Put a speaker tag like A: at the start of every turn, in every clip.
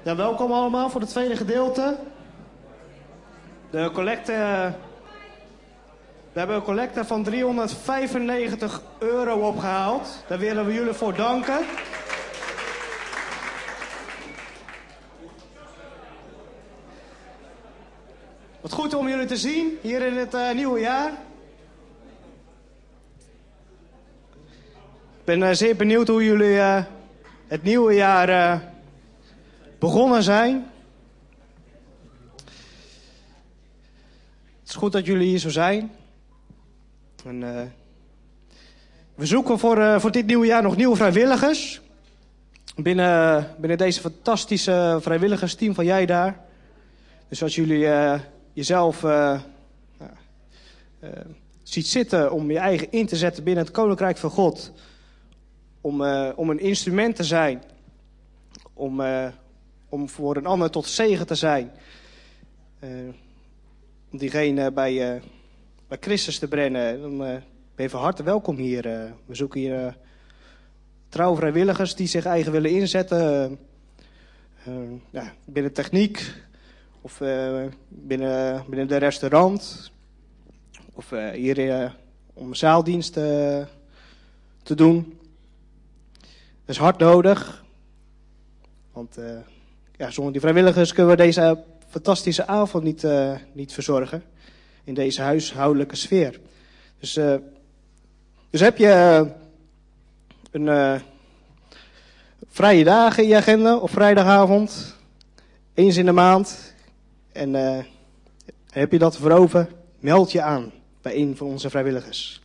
A: Ja, welkom allemaal voor het tweede gedeelte. De collecte... We hebben een collecte van €395 opgehaald. Daar willen we jullie voor danken. Wat goed om jullie te zien hier in het nieuwe jaar. Ik ben zeer benieuwd hoe jullie het nieuwe jaar begonnen zijn. Het is goed dat jullie hier zo zijn. En, we zoeken voor dit nieuwe jaar nog nieuwe vrijwilligers. Binnen deze fantastische vrijwilligersteam van Jij Daar. Dus als jullie jezelf ziet zitten om je eigen in te zetten binnen het Koninkrijk van God. Om een instrument te zijn. Om voor een ander tot zegen te zijn. Om diegene bij Christus te brengen. Dan ben je van harte welkom hier. We zoeken hier trouwe vrijwilligers die zich eigen willen inzetten. Binnen techniek. Of binnen de restaurant. Of hier om zaaldienst te doen. Dat is hard nodig. Want zonder die vrijwilligers kunnen we deze fantastische avond niet verzorgen. In deze huishoudelijke sfeer. Dus heb je een vrije dagen in je agenda op vrijdagavond. Eens in de maand. En heb je dat voorover, meld je aan bij een van onze vrijwilligers.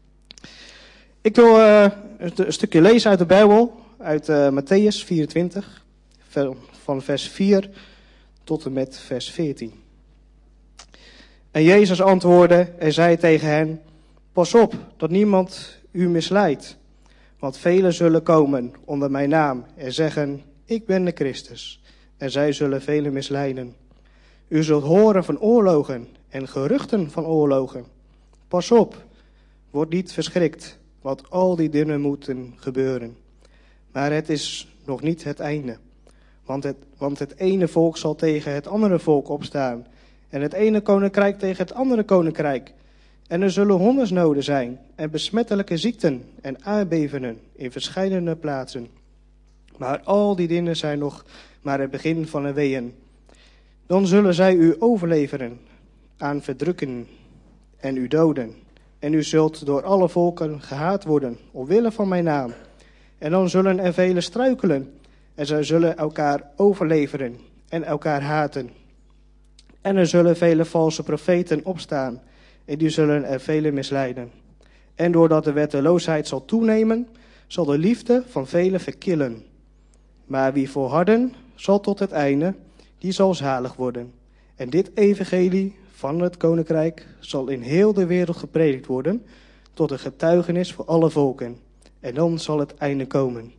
A: Ik wil een stukje lezen uit de Bijbel, uit Mattheüs 24, van vers 4 tot en met vers 14. En Jezus antwoordde en zei tegen hen, pas op dat niemand u misleidt, want velen zullen komen onder mijn naam en zeggen, ik ben de Christus, en zij zullen velen misleiden. U zult horen van oorlogen en geruchten van oorlogen. Pas op, word niet verschrikt, want al die dingen moeten gebeuren. Maar het is nog niet het einde. Want het ene volk zal tegen het andere volk opstaan. En het ene koninkrijk tegen het andere koninkrijk. En er zullen hongersnoden zijn en besmettelijke ziekten en aardbevingen in verscheidene plaatsen. Maar al die dingen zijn nog maar het begin van de weeën. Dan zullen zij u overleveren aan verdrukken en u doden. En u zult door alle volken gehaat worden, omwille van mijn naam. En dan zullen er velen struikelen. En zij zullen elkaar overleveren en elkaar haten. En er zullen vele valse profeten opstaan. En die zullen er velen misleiden. En doordat de wetteloosheid zal toenemen, zal de liefde van velen verkillen. Maar wie volharden, zal tot het einde, die zal zalig worden. En dit evangelie van het koninkrijk zal in heel de wereld gepredikt worden, tot een getuigenis voor alle volken. En dan zal het einde komen.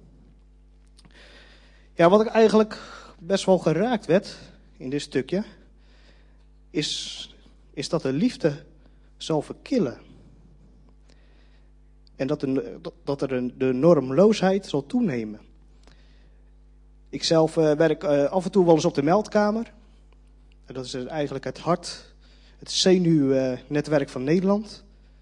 A: Ja, wat ik eigenlijk best wel geraakt werd in dit stukje, is dat de liefde zal verkillen. En dat er de normloosheid zal toenemen. Ik zelf werk af en toe wel eens op de meldkamer. En dat is eigenlijk het hart, het zenuwnetwerk van Nederland.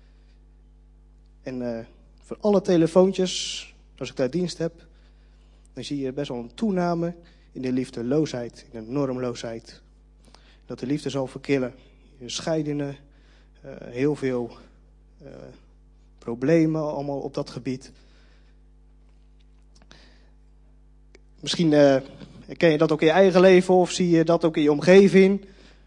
A: En voor alle telefoontjes, als ik daar dienst heb, dan zie je best wel een toename in de liefdeloosheid, in de normloosheid. Dat de liefde zal verkillen. Scheidingen, heel veel problemen allemaal op dat gebied. Misschien herken je dat ook in je eigen leven of zie je dat ook in je omgeving.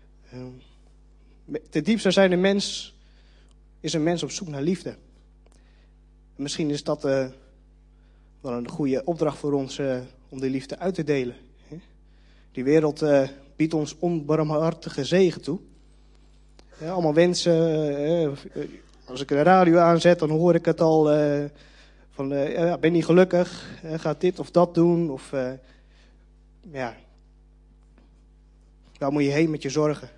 A: Ten diepste is een mens op zoek naar liefde. Misschien is dat wel een goede opdracht voor ons om die liefde uit te delen. Die wereld biedt ons onbarmhartige zegen toe. Allemaal wensen. Als ik de radio aanzet, dan hoor ik het al. Ben niet gelukkig. Gaat dit of dat doen. Of waar moet je heen met je zorgen?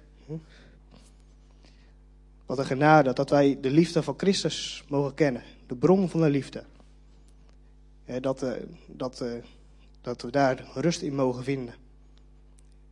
A: Wat een genade dat wij de liefde van Christus mogen kennen. De bron van de liefde. Dat we daar rust in mogen vinden.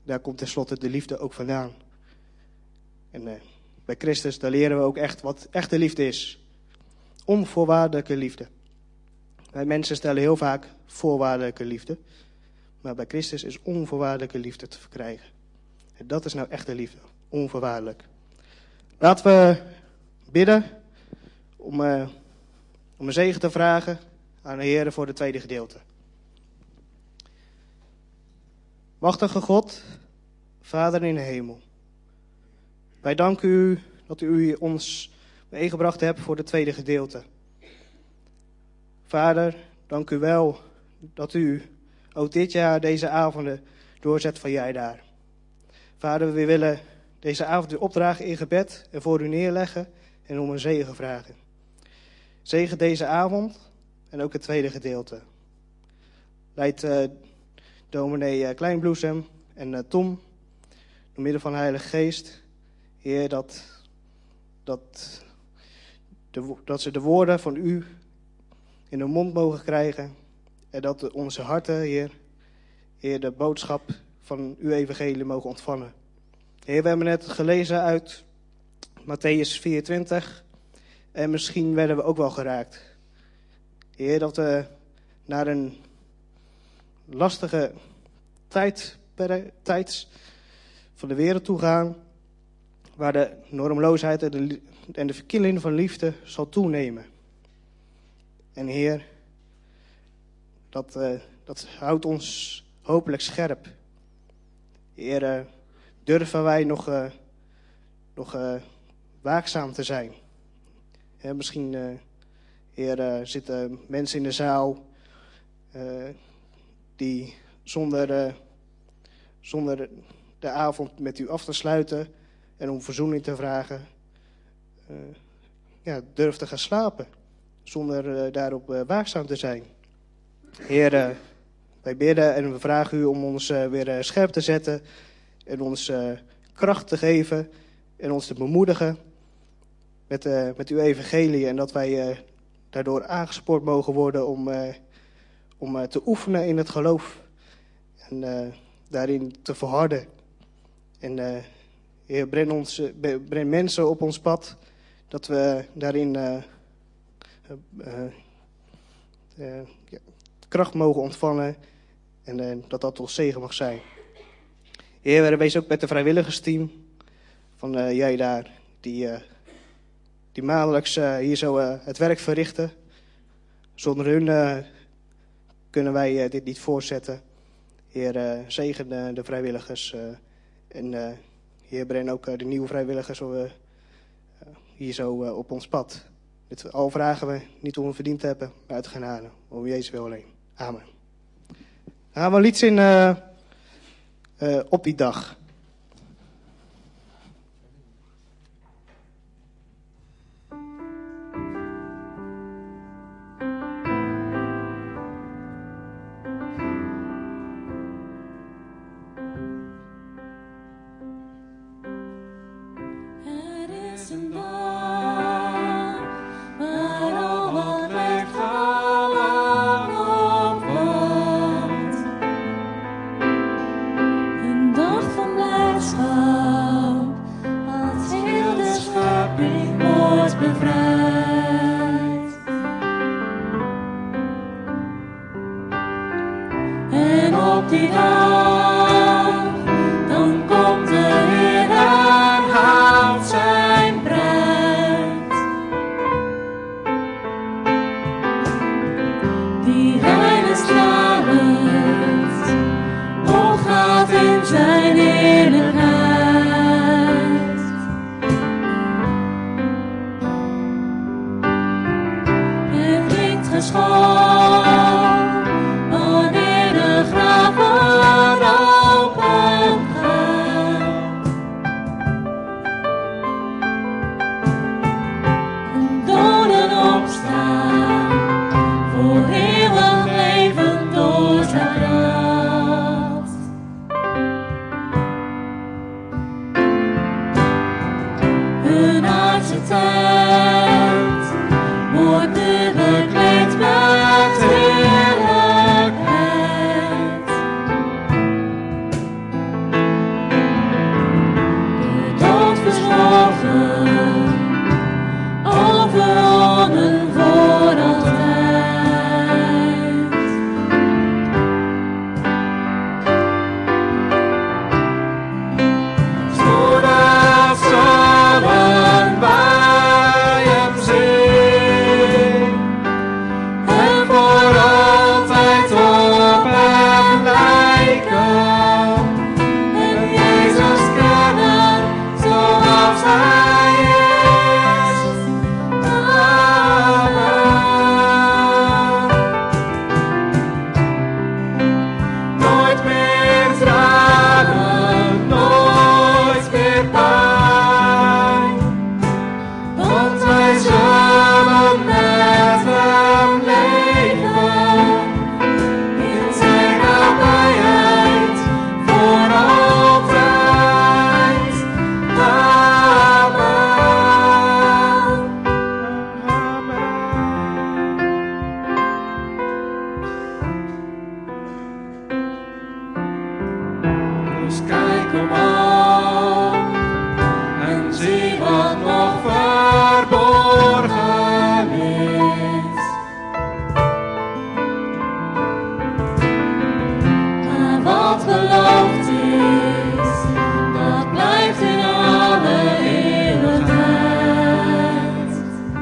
A: daar komt tenslotte de liefde ook vandaan. En bij Christus, daar leren we ook echt wat echte liefde is. Onvoorwaardelijke liefde. Wij mensen stellen heel vaak voorwaardelijke liefde. Maar bij Christus is onvoorwaardelijke liefde te verkrijgen. En dat is nou echte liefde. Onvoorwaardelijk. Laten we bidden om een zegen te vragen aan de Heer voor het tweede gedeelte. Machtige God, Vader in de hemel. Wij danken u dat u ons meegebracht hebt voor het tweede gedeelte. Vader, dank u wel dat u ook dit jaar deze avonden doorzet van jij daar. Vader, we willen deze avond u opdragen in gebed en voor u neerleggen en om een zegen vragen. Zegen deze avond en ook het tweede gedeelte. Leid dominee Kleinbloesem en Tom door middel van de Heilige Geest. Heer, dat ze de woorden van u in hun mond mogen krijgen. En dat onze harten, Heer, de boodschap van uw evangelie mogen ontvangen. Heer, we hebben net gelezen uit Mattheüs 24. En misschien werden we ook wel geraakt. Heer, dat we naar een lastige tijd van de wereld toe gaan. Waar de normloosheid en de verkilling van liefde zal toenemen. En Heer, dat houdt ons hopelijk scherp. Heer, durven wij nog waakzaam te zijn. Misschien, Heer, zitten mensen in de zaal die zonder de avond met u af te sluiten en om verzoening te vragen, durf te gaan slapen. Zonder daarop waakzaam te zijn. Heer, wij bidden en we vragen u om ons weer scherp te zetten. En ons kracht te geven. En ons te bemoedigen met uw evangelie. En dat wij daardoor aangespoord mogen worden om te oefenen in het geloof. En daarin te volharden. En Heer, breng mensen op ons pad. Dat we daarin kracht mogen ontvangen en dat tot zegen mag zijn. Heer, wees ook met de vrijwilligersteam van jij daar, die maandelijks hier zo het werk verrichten. Zonder hun kunnen wij dit niet voortzetten. Heer, zegen de vrijwilligers en Heer, breng ook de nieuwe vrijwilligers hier zo op ons pad. Dit al vragen we niet om we verdiend te hebben, maar uit genade. Om Jezus wil alleen. Amen. Dan gaan we een lied zingen op die dag.
B: Dus kijk omhoog en zie wat nog verborgen is. Maar wat beloofd is, dat blijft in alle eeuwigheid.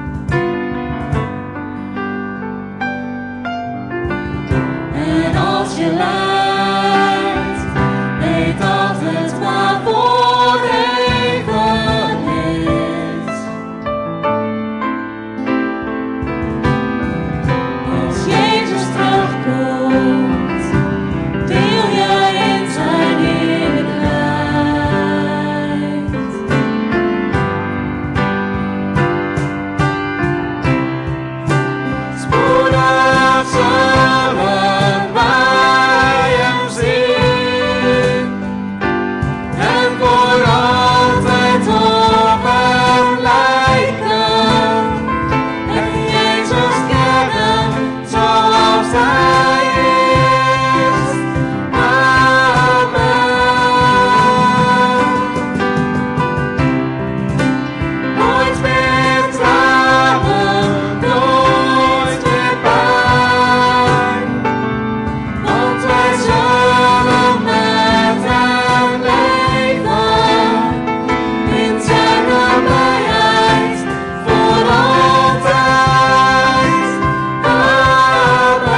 B: En als je lijdt, weet dat het maar voor even is. Als Jezus terugkomt, deel jij in zijn heerlijkheid. Spoedig zullen wij hem zien en voor altijd op hem lijken en Jezus kennen zoals hij is. Amen. Nooit meer tranen, nooit meer pijn, want wij zullen met hem leven in zijn nabijheid voor altijd. Amen.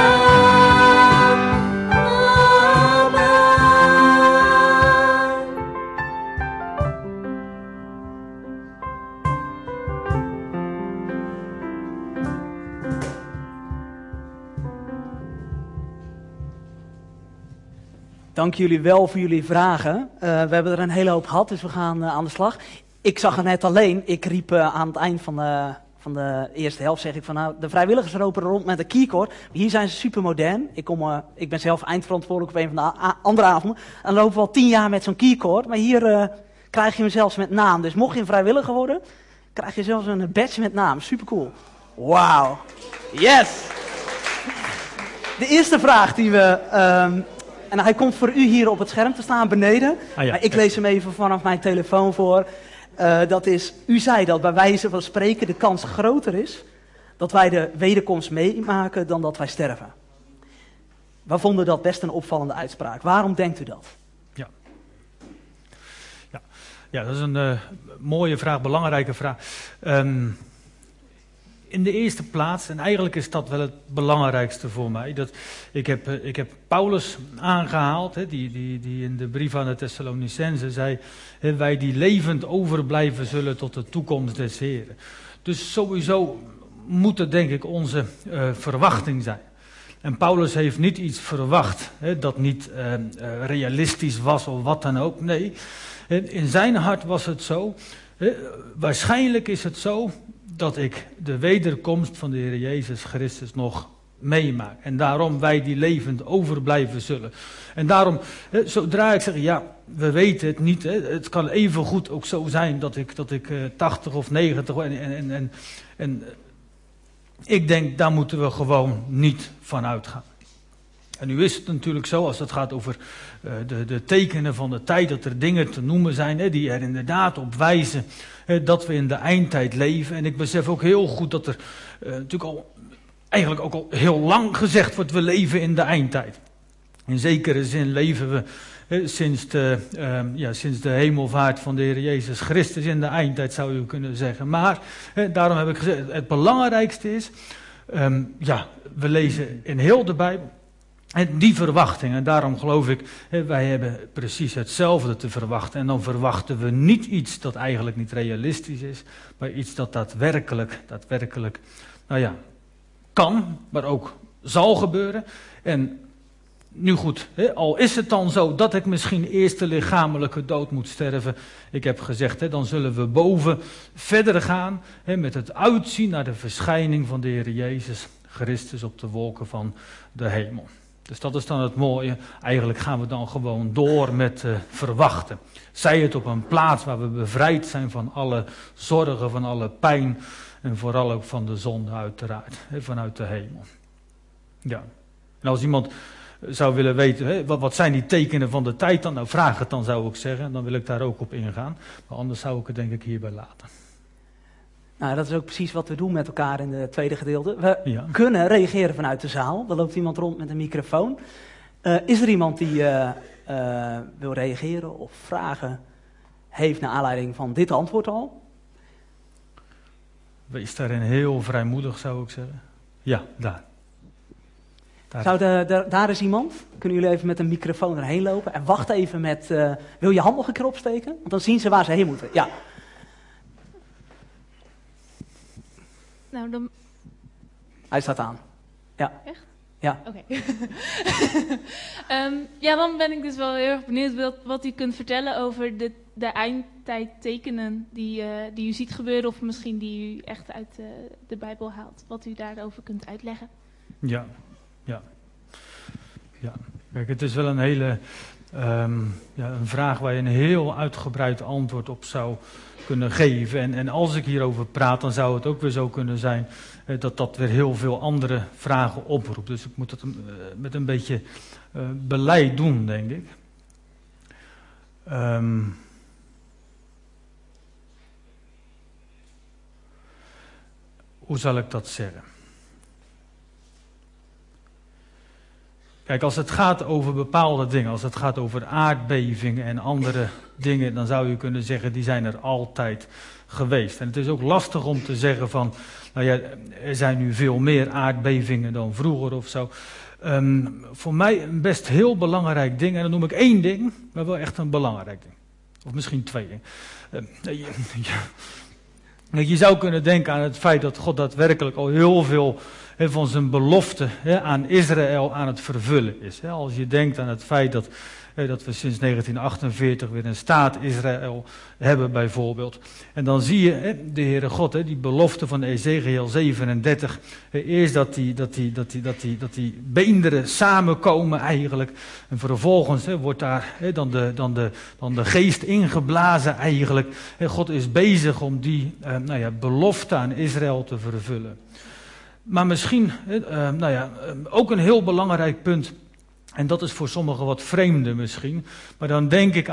C: Dank jullie wel voor jullie vragen. We hebben er een hele hoop gehad, dus we gaan aan de slag. Ik zag het net alleen. Ik riep aan het eind van de eerste helft, zeg ik van nou, de vrijwilligers lopen rond met een keycord. Hier zijn ze super modern. Ik ben zelf eindverantwoordelijk op een van de andere avonden. En dan lopen we al 10 jaar met zo'n keycord. Maar hier krijg je hem zelfs met naam. Dus mocht je een vrijwilliger worden, krijg je zelfs een badge met naam. Super cool. Wauw. Yes. De eerste vraag die we... en hij komt voor u hier op het scherm te staan beneden.
D: Ah, ja.
C: Maar ik lees hem even vanaf mijn telefoon voor. Dat is, u zei dat bij wijze van spreken de kans groter is dat wij de wederkomst meemaken dan dat wij sterven. We vonden dat best een opvallende uitspraak. Waarom denkt u dat?
D: Ja, dat is een mooie vraag, belangrijke vraag. In de eerste plaats, en eigenlijk is dat wel het belangrijkste voor mij, dat ik heb Paulus aangehaald, hè, die in de brief aan de Thessalonicenzen zei, hè, wij die levend overblijven zullen tot de toekomst des Heren. Dus sowieso moet het denk ik onze verwachting zijn. En Paulus heeft niet iets verwacht, hè, dat niet realistisch was of wat dan ook. Nee, in zijn hart was het zo, hè, waarschijnlijk is het zo dat ik de wederkomst van de Heer Jezus Christus nog meemaak. En daarom wij die levend overblijven zullen. En daarom, zodra ik zeg, ja, we weten het niet. Het kan even goed ook zo zijn dat ik 80 of 90 en ik denk, daar moeten we gewoon niet van uitgaan. En nu is het natuurlijk zo, als het gaat over de tekenen van de tijd, dat er dingen te noemen zijn die er inderdaad op wijzen dat we in de eindtijd leven. En ik besef ook heel goed dat er natuurlijk eigenlijk ook al heel lang gezegd wordt, we leven in de eindtijd. In zekere zin leven we sinds de hemelvaart van de Heer Jezus Christus in de eindtijd, zou je kunnen zeggen. Maar, daarom heb ik gezegd, het belangrijkste is, we lezen in heel de Bijbel. En die verwachting, en daarom geloof ik, wij hebben precies hetzelfde te verwachten. En dan verwachten we niet iets dat eigenlijk niet realistisch is, maar iets dat daadwerkelijk, kan, maar ook zal gebeuren. En nu goed, al is het dan zo dat ik misschien eerst de lichamelijke dood moet sterven. Ik heb gezegd, dan zullen we boven verder gaan met het uitzien naar de verschijning van de Heer Jezus Christus op de wolken van de hemel. Dus dat is dan het mooie. Eigenlijk gaan we dan gewoon door met verwachten. Zij het op een plaats waar we bevrijd zijn van alle zorgen, van alle pijn. En vooral ook van de zonde uiteraard. Vanuit de hemel. Ja. En als iemand zou willen weten, wat zijn die tekenen van de tijd dan? Nou, vraag het dan, zou ik zeggen. Dan wil ik daar ook op ingaan. Maar anders zou ik het denk ik hierbij laten.
C: Nou, dat is ook precies wat we doen met elkaar in het tweede gedeelte. We kunnen reageren vanuit de zaal. Er loopt iemand rond met een microfoon. Is er iemand die wil reageren of vragen heeft naar aanleiding van dit antwoord al?
D: Wees daarin heel vrijmoedig, zou ik zeggen. Ja, daar.
C: Daar is iemand. Kunnen jullie even met een microfoon erheen lopen? En wacht even met... wil je hand nog een keer opsteken? Want dan zien ze waar ze heen moeten. Ja.
E: Nou, dan...
C: Hij staat aan. Ja.
E: Echt?
C: Ja.
E: Oké. Ja, dan ben ik dus wel heel erg benieuwd wat u kunt vertellen over de eindtijdtekenen die u ziet gebeuren, of misschien die u echt uit de Bijbel haalt. Wat u daarover kunt uitleggen.
D: Ja. Kijk, het is wel een hele een vraag waar je een heel uitgebreid antwoord op zou kunnen geven. En als ik hierover praat, dan zou het ook weer zo kunnen zijn dat weer heel veel andere vragen oproept. Dus ik moet dat met een beetje beleid doen, denk ik. Hoe zal ik dat zeggen? Kijk, als het gaat over bepaalde dingen, als het gaat over aardbevingen en andere dingen, dan zou je kunnen zeggen, die zijn er altijd geweest. En het is ook lastig om te zeggen van, nou ja, er zijn nu veel meer aardbevingen dan vroeger of zo. Voor mij een best heel belangrijk ding, en dan noem ik 1 ding, maar wel echt een belangrijk ding. Of misschien 2 dingen. Je zou kunnen denken aan het feit dat God daadwerkelijk al heel veel van zijn belofte aan Israël aan het vervullen is. Als je denkt aan het feit dat we sinds 1948 weer een staat Israël hebben bijvoorbeeld. En dan zie je de Heere God, die belofte van Ezekiel 37. Eerst dat die beenderen samenkomen eigenlijk. En vervolgens wordt daar dan de geest ingeblazen eigenlijk. God is bezig om die belofte aan Israël te vervullen. Maar misschien ook een heel belangrijk punt. En dat is voor sommigen wat vreemde misschien. Maar dan denk ik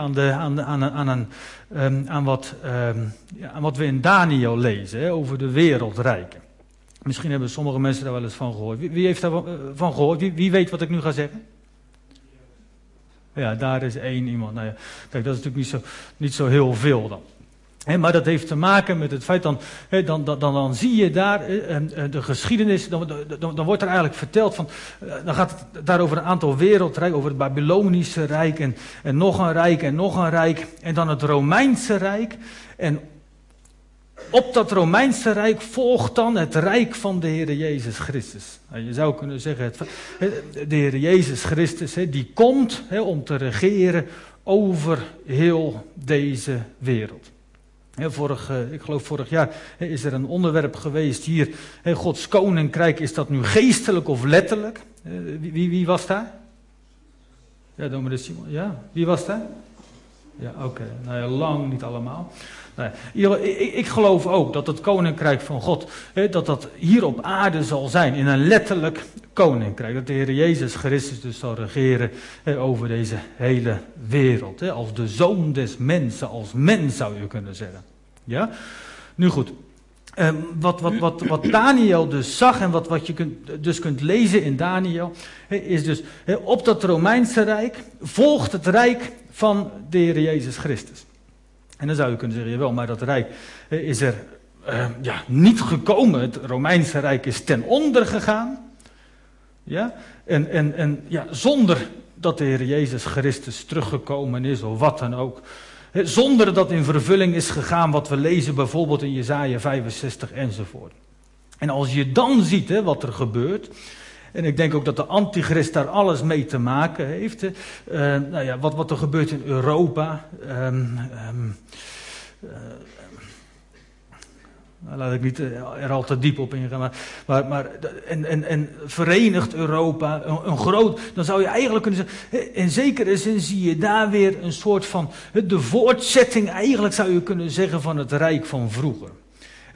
D: aan wat we in Daniel lezen, over de wereldrijken. Misschien hebben sommige mensen daar wel eens van gehoord. Wie heeft daarvan gehoord? Wie weet wat ik nu ga zeggen? Ja, daar is 1 iemand. Nou ja, kijk, dat is natuurlijk niet zo heel veel dan. Maar dat heeft te maken met het feit, dan zie je daar de geschiedenis, dan wordt er eigenlijk verteld van, dan gaat het daar over een aantal wereldrijken, over het Babylonische Rijk en nog een rijk en nog een rijk, en dan het Romeinse Rijk. En op dat Romeinse Rijk volgt dan het Rijk van de Heer Jezus Christus. Je zou kunnen zeggen, de Heer Jezus Christus, die komt om te regeren over heel deze wereld. Ik geloof vorig jaar is er een onderwerp geweest hier. Gods koninkrijk, is dat nu geestelijk of letterlijk? Wie was daar? Ja, dominee Simon. Ja, wie was daar? Ja, oké. Nou ja, lang niet allemaal. Nou, ik geloof ook dat het koninkrijk van God, dat hier op aarde zal zijn, in een letterlijk koninkrijk. Dat de Heer Jezus Christus dus zal regeren over deze hele wereld. Als de zoon des mensen, als mens zou je kunnen zeggen. Ja? Nu goed. Wat Daniel dus zag en wat je kunt lezen in Daniel, is dus op dat Romeinse Rijk volgt het Rijk van de Heer Jezus Christus. En dan zou je kunnen zeggen, jawel, maar dat Rijk is er niet gekomen. Het Romeinse Rijk is ten onder gegaan. Ja? En zonder dat de Heer Jezus Christus teruggekomen is, of wat dan ook. Zonder dat in vervulling is gegaan wat we lezen bijvoorbeeld in Jesaja 65 enzovoort. En als je dan ziet wat er gebeurt, en ik denk ook dat de antichrist daar alles mee te maken heeft. Wat er gebeurt in Europa. Laat ik niet er al te diep op ingaan. Maar verenigd Europa, een groot. Dan zou je eigenlijk kunnen zeggen. In zekere zin zie je daar weer een soort van. De voortzetting, eigenlijk zou je kunnen zeggen, van het Rijk van vroeger.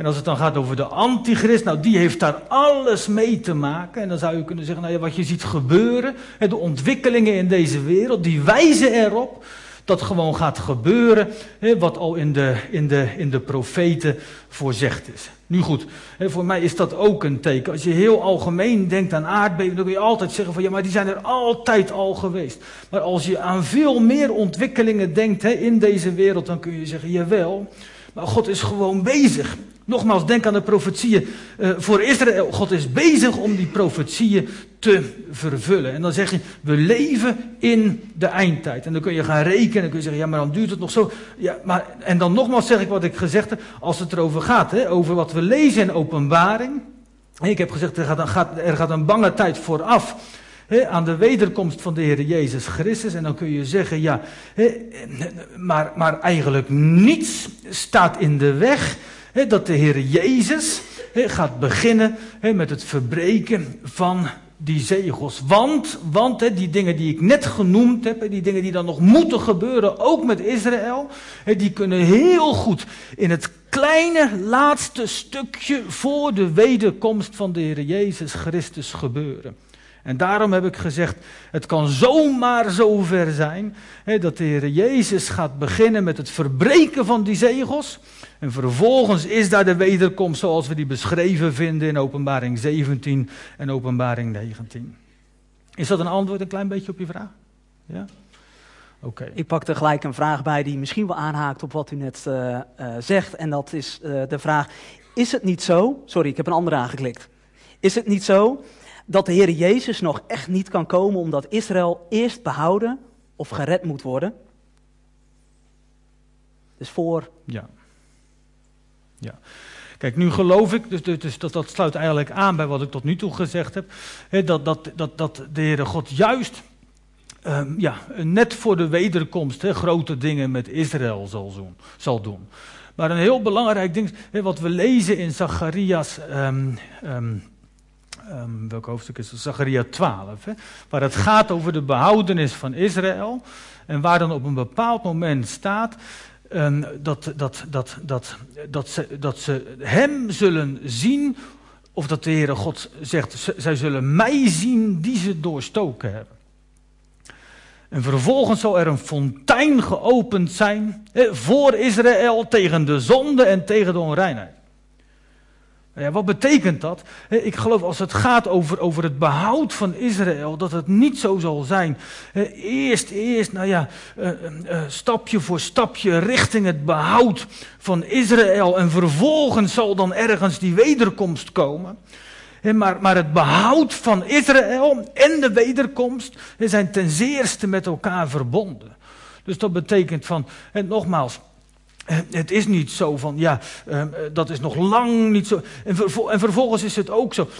D: En als het dan gaat over de antichrist, nou die heeft daar alles mee te maken. En dan zou je kunnen zeggen, nou ja, wat je ziet gebeuren, de ontwikkelingen in deze wereld, die wijzen erop dat gewoon gaat gebeuren, wat al in de profeten voorzegd is. Nu goed, voor mij is dat ook een teken. Als je heel algemeen denkt aan aardbevingen, dan kun je altijd zeggen van ja, maar die zijn er altijd al geweest. Maar als je aan veel meer ontwikkelingen denkt in deze wereld, dan kun je zeggen, jawel, maar God is gewoon bezig. Nogmaals, denk aan de profetieën voor Israël. God is bezig om die profetieën te vervullen. En dan zeg je, we leven in de eindtijd. En dan kun je gaan rekenen, dan kun je zeggen, ja, maar dan duurt het nog zo. Ja, maar, en dan nogmaals zeg ik wat ik gezegd heb, als het erover gaat, over wat we lezen in Openbaring. Ik heb gezegd, er gaat een bange tijd vooraf aan de wederkomst van de Heer Jezus Christus. En dan kun je zeggen, ja, maar eigenlijk niets staat in de weg dat de Heer Jezus gaat beginnen met het verbreken van die zegels. Want die dingen die ik net genoemd heb, die dingen die dan nog moeten gebeuren, ook met Israël, die kunnen heel goed in het kleine laatste stukje voor de wederkomst van de Heer Jezus Christus gebeuren. En daarom heb ik gezegd, het kan zomaar zover zijn dat de Heer Jezus gaat beginnen met het verbreken van die zegels. En vervolgens is daar de wederkomst zoals we die beschreven vinden in Openbaring 17 en Openbaring 19. Is dat een antwoord een klein beetje op je vraag? Ja? Oké.
C: Ik pak er gelijk een vraag bij die misschien wel aanhaakt op wat u net zegt. En dat is de vraag, is het niet zo, sorry ik heb een andere aangeklikt. Is het niet zo dat de Heer Jezus nog echt niet kan komen omdat Israël eerst behouden of gered moet worden? Dus voor...
D: Ja. Kijk, nu geloof ik, dus dat sluit eigenlijk aan bij wat ik tot nu toe gezegd heb, dat de Heere God juist, net voor de wederkomst, grote dingen met Israël zal doen. Maar een heel belangrijk ding, wat we lezen in Zacharias, welk hoofdstuk is het? Zacharia 12, waar het gaat over de behoudenis van Israël en waar dan op een bepaald moment staat dat ze hem zullen zien, of dat de Heere God zegt, zij zullen mij zien die ze doorstoken hebben. En vervolgens zal er een fontein geopend zijn voor Israël tegen de zonde en tegen de onreinheid. Ja, wat betekent dat? Ik geloof als het gaat over het behoud van Israël, dat het niet zo zal zijn. Eerst stapje voor stapje richting het behoud van Israël. En vervolgens zal dan ergens die wederkomst komen. Maar het behoud van Israël en de wederkomst zijn ten zeerste met elkaar verbonden. Dus dat betekent van, en nogmaals, het is niet zo van, dat is nog lang niet zo. En vervolgens is het ook zo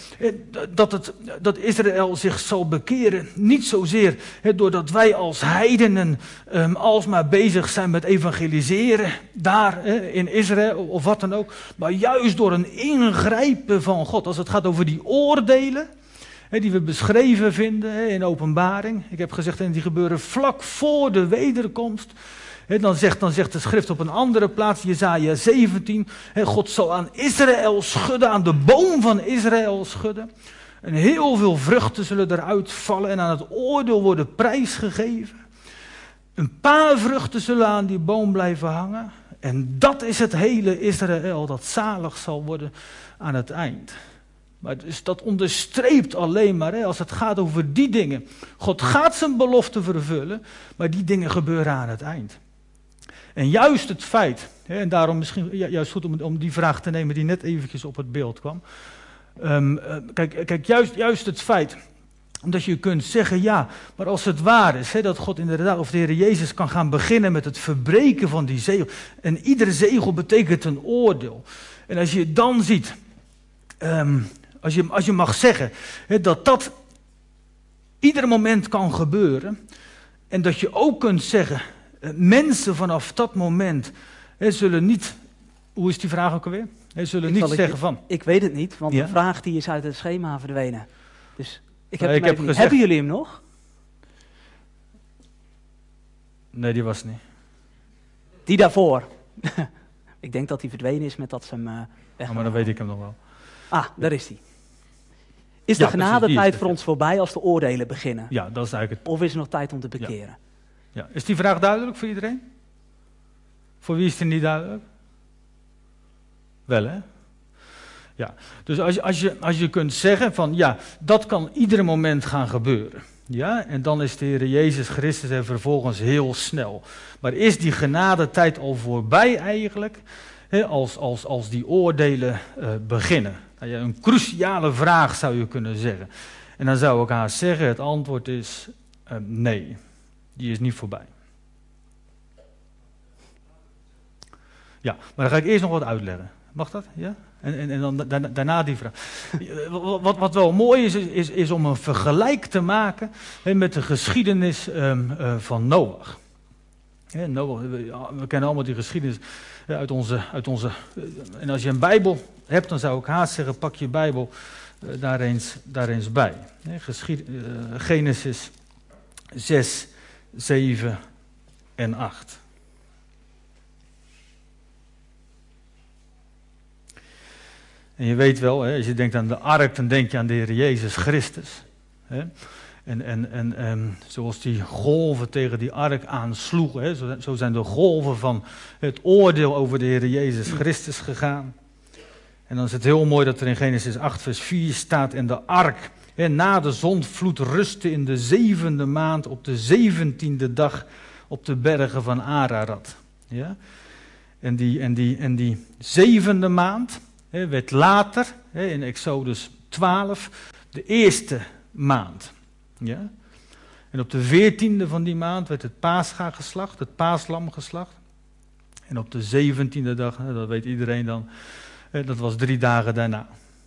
D: dat Israël zich zal bekeren. Niet zozeer doordat wij als heidenen alsmaar bezig zijn met evangeliseren. Daar in Israël of wat dan ook. Maar juist door een ingrijpen van God. Als het gaat over die oordelen die we beschreven vinden in Openbaring. Ik heb gezegd, en die gebeuren vlak voor de wederkomst. Dan zegt de schrift op een andere plaats, Jesaja 17, God zal aan Israël schudden, aan de boom van Israël schudden. En heel veel vruchten zullen eruit vallen en aan het oordeel worden prijsgegeven. Een paar vruchten zullen aan die boom blijven hangen. En dat is het hele Israël dat zalig zal worden aan het eind. Maar dus dat onderstreept alleen maar, als het gaat over die dingen. God gaat zijn belofte vervullen, maar die dingen gebeuren aan het eind. En juist het feit, en daarom misschien juist goed om die vraag te nemen die net eventjes op het beeld kwam. Kijk, juist het feit, omdat je kunt zeggen, ja, maar als het waar is, dat God inderdaad, of de Heer Jezus kan gaan beginnen met het verbreken van die zegel. En iedere zegel betekent een oordeel. En als je dan ziet, als je mag zeggen, dat ieder moment kan gebeuren. En dat je ook kunt zeggen, mensen vanaf dat moment zullen niet, hoe is die vraag ook alweer? Zullen niet zeggen van.
C: Ik weet het niet, want de vraag die is uit het schema verdwenen. Dus ik heb
D: gezegd,
C: hebben jullie hem nog?
D: Nee, die was niet.
C: Die daarvoor. Ik denk dat hij verdwenen is met dat ze hem weg.
D: Maar dan weet ik hem nog wel.
C: Ah, daar is hij. Is de
D: Ja, precies, die
C: genadetijd
D: is
C: voor
D: het,
C: ons voorbij als de oordelen beginnen?
D: Ja, dat is eigenlijk het.
C: Of is er nog tijd om te bekeren?
D: Ja. Is die vraag duidelijk voor iedereen? Voor wie is die niet duidelijk? Wel, hè? Ja, dus als je kunt zeggen van, ja, dat kan ieder moment gaan gebeuren. Ja, en dan is de Heer Jezus Christus er vervolgens heel snel. Maar is die genadetijd al voorbij eigenlijk, hè, als die oordelen beginnen? Nou ja, een cruciale vraag zou je kunnen zeggen. En dan zou ik haast zeggen, het antwoord is nee, die is niet voorbij. Ja, maar dan ga ik eerst nog wat uitleggen. Mag dat? Ja? En dan daarna die vraag. Wat wel mooi is om een vergelijk te maken met de geschiedenis van Noach. Noach, we kennen allemaal die geschiedenis uit onze. En als je een Bijbel hebt, dan zou ik haast zeggen, pak je Bijbel daar eens bij. Genesis 6, 7 en 8. En je weet wel, als je denkt aan de ark, dan denk je aan de Heer Jezus Christus. En zoals die golven tegen die ark aansloegen, zo zijn de golven van het oordeel over de Heer Jezus Christus gegaan. En dan is het heel mooi dat er in Genesis 8 vers 4 staat, en de ark na de zondvloed rustte in de 7e maand op de 17e dag op de bergen van Ararat. Ja? En die 7e maand werd later, in Exodus 12, de eerste maand. Ja? En op de 14e van die maand werd het Pascha geslacht, het paaslam geslacht. En op de 17e dag, dat weet iedereen dan, dat was 3 dagen daarna.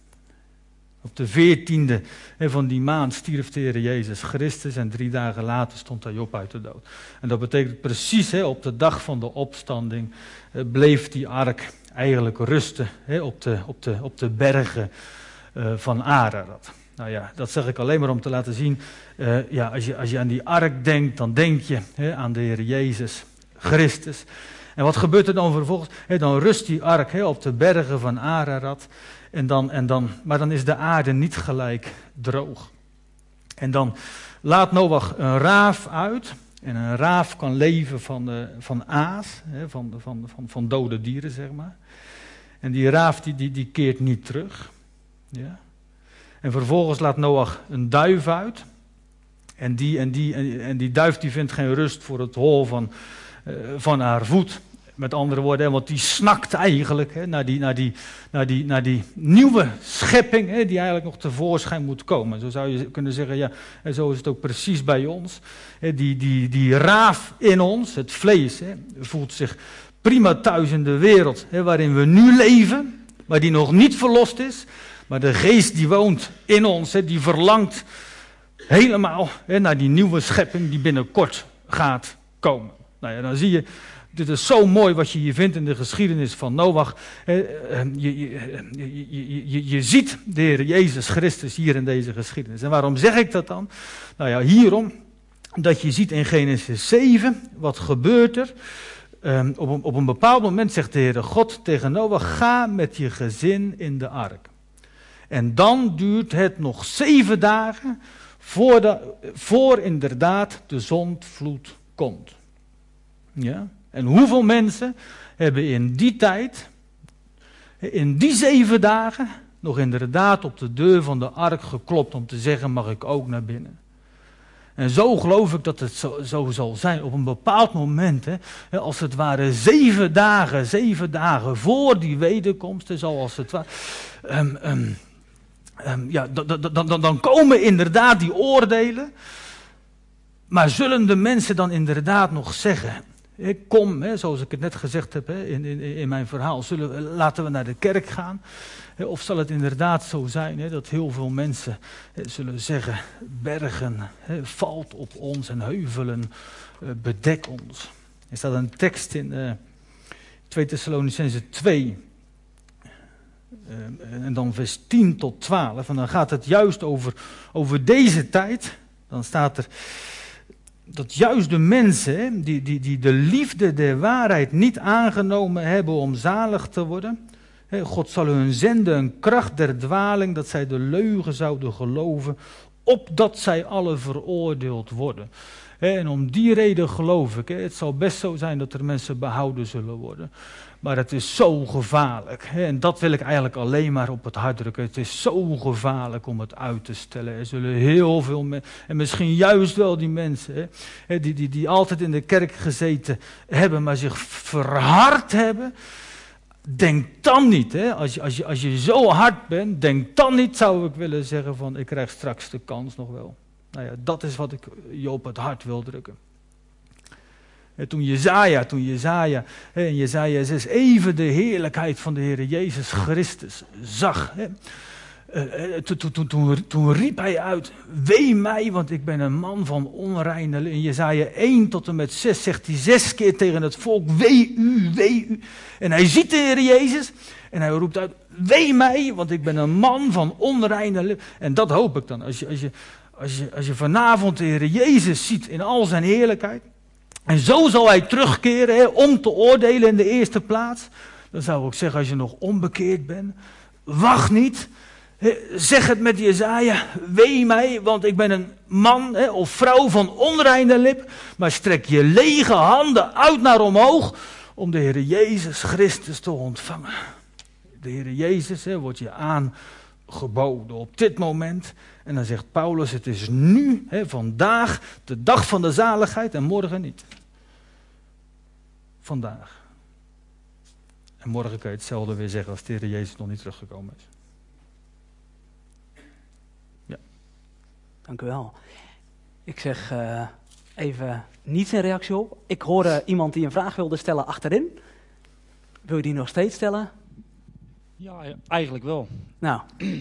D: Op de 14e van die maand stierf de Heer Jezus Christus en 3 dagen later stond hij op uit de dood. En dat betekent precies, op de dag van de opstanding bleef die ark eigenlijk rusten op de bergen van Ararat. Nou ja, dat zeg ik alleen maar om te laten zien, als je aan die ark denkt, dan denk je aan de Heer Jezus Christus. En wat gebeurt er dan vervolgens? Dan rust die ark op de bergen van Ararat. Maar dan is de aarde niet gelijk droog. En dan laat Noach een raaf uit. En een raaf kan leven van aas, van dode dieren, zeg maar. En die raaf die keert niet terug. Ja. En vervolgens laat Noach een duif uit. En die duif die vindt geen rust voor het hol van haar voet. Met andere woorden, want die snakt eigenlijk naar die nieuwe schepping die eigenlijk nog tevoorschijn moet komen. Zo zou je kunnen zeggen, ja, en zo is het ook precies bij ons. Die raaf in ons, het vlees, voelt zich prima thuis in de wereld waarin we nu leven, maar die nog niet verlost is. Maar de geest die woont in ons, die verlangt helemaal naar die nieuwe schepping die binnenkort gaat komen. Nou ja, dan zie je. Dit is zo mooi wat je hier vindt in de geschiedenis van Noach. Je ziet de Heer Jezus Christus hier in deze geschiedenis. En waarom zeg ik dat dan? Nou ja, hierom dat je ziet in Genesis 7, wat gebeurt er? Op een bepaald moment zegt de Heere God tegen Noach, ga met je gezin in de ark. En dan duurt het nog 7 dagen voor inderdaad de zondvloed komt. Ja? En hoeveel mensen hebben in die tijd, in die 7 dagen, nog inderdaad op de deur van de ark geklopt om te zeggen, mag ik ook naar binnen? En zo geloof ik dat het zo zal zijn. Op een bepaald moment, als het ware 7 dagen voor die wederkomst, zoals het ware, dan komen inderdaad die oordelen. Maar zullen de mensen dan inderdaad nog zeggen, kom, zoals ik het net gezegd heb in mijn verhaal, laten we naar de kerk gaan? Of zal het inderdaad zo zijn dat heel veel mensen zullen zeggen, bergen, valt op ons en heuvelen, bedek ons. Er staat een tekst in 2 Thessalonicenzen 2, en dan vers 10 tot 12, en dan gaat het juist over deze tijd. Dan staat er, dat juist de mensen die de liefde der waarheid niet aangenomen hebben om zalig te worden, God zal hun zenden een kracht der dwaling, dat zij de leugen zouden geloven, opdat zij alle veroordeeld worden. En om die reden geloof ik, het zal best zo zijn dat er mensen behouden zullen worden. Maar het is zo gevaarlijk. En dat wil ik eigenlijk alleen maar op het hart drukken. Het is zo gevaarlijk om het uit te stellen. Er zullen heel veel mensen, en misschien juist wel die mensen, die altijd in de kerk gezeten hebben, maar zich verhard hebben. Denk dan niet, als je zo hard bent, denk dan niet, zou ik willen zeggen van, ik krijg straks de kans nog wel. Nou ja, dat is wat ik je op het hart wil drukken. Toen Jesaja in Jesaja 6 even de heerlijkheid van de Heer Jezus Christus zag, toen riep hij uit, wee mij, want ik ben een man van onreine. In Jesaja 1 tot en met 6 zegt hij 6 keer tegen het volk, wee u, wee u. En hij ziet de Heer Jezus en hij roept uit, wee mij, want ik ben een man van onreine. En dat hoop ik dan, als je vanavond de Heer Jezus ziet in al zijn heerlijkheid, en zo zal hij terugkeren om te oordelen in de eerste plaats, dan zou ik zeggen, als je nog onbekeerd bent, wacht niet. Zeg het met Jesaja, wee mij, want ik ben een man of vrouw van onreine lip, maar strek je lege handen uit naar omhoog om de Heer Jezus Christus te ontvangen. De Heer Jezus wordt je aangeboden op dit moment. En dan zegt Paulus, het is nu, vandaag, de dag van de zaligheid en morgen niet. Vandaag. En morgen kan je hetzelfde weer zeggen als de Heer Jezus nog niet teruggekomen is. Ja.
C: Dank u wel. Ik zeg even niets in reactie op. Ik hoorde iemand die een vraag wilde stellen achterin. Wil je die nog steeds stellen?
F: Ja, eigenlijk wel.
C: Nou.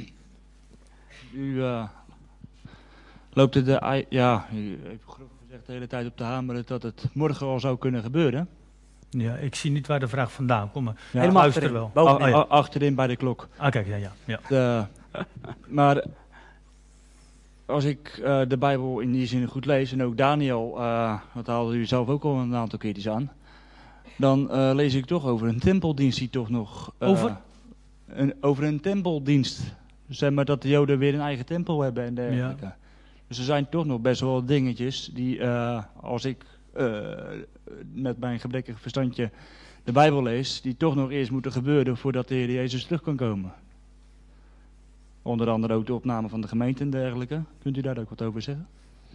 F: U loopt u heeft gezegd de hele tijd op de hamer dat het morgen al zou kunnen gebeuren.
D: Ja, ik zie niet waar de vraag vandaan komt. Maar
F: Ja,
C: helemaal
D: luister
C: achterin.
D: wel.
C: Ja.
F: Achterin bij de klok.
D: Ah, kijk, ja.
F: Maar als ik de Bijbel in die zin goed lees, en ook Daniel, dat haalde u zelf ook al een aantal keertjes aan, dan lees ik toch over een tempeldienst die toch nog... over een tempeldienst. Zeg maar dat de Joden weer een eigen tempel hebben en dergelijke. Ja. Dus er zijn toch nog best wel dingetjes die, als ik met mijn gebrekkig verstandje de Bijbel lees, die toch nog eerst moeten gebeuren voordat de Heer Jezus terug kan komen. Onder andere ook de opname van de gemeente en dergelijke. Kunt u daar ook wat over zeggen?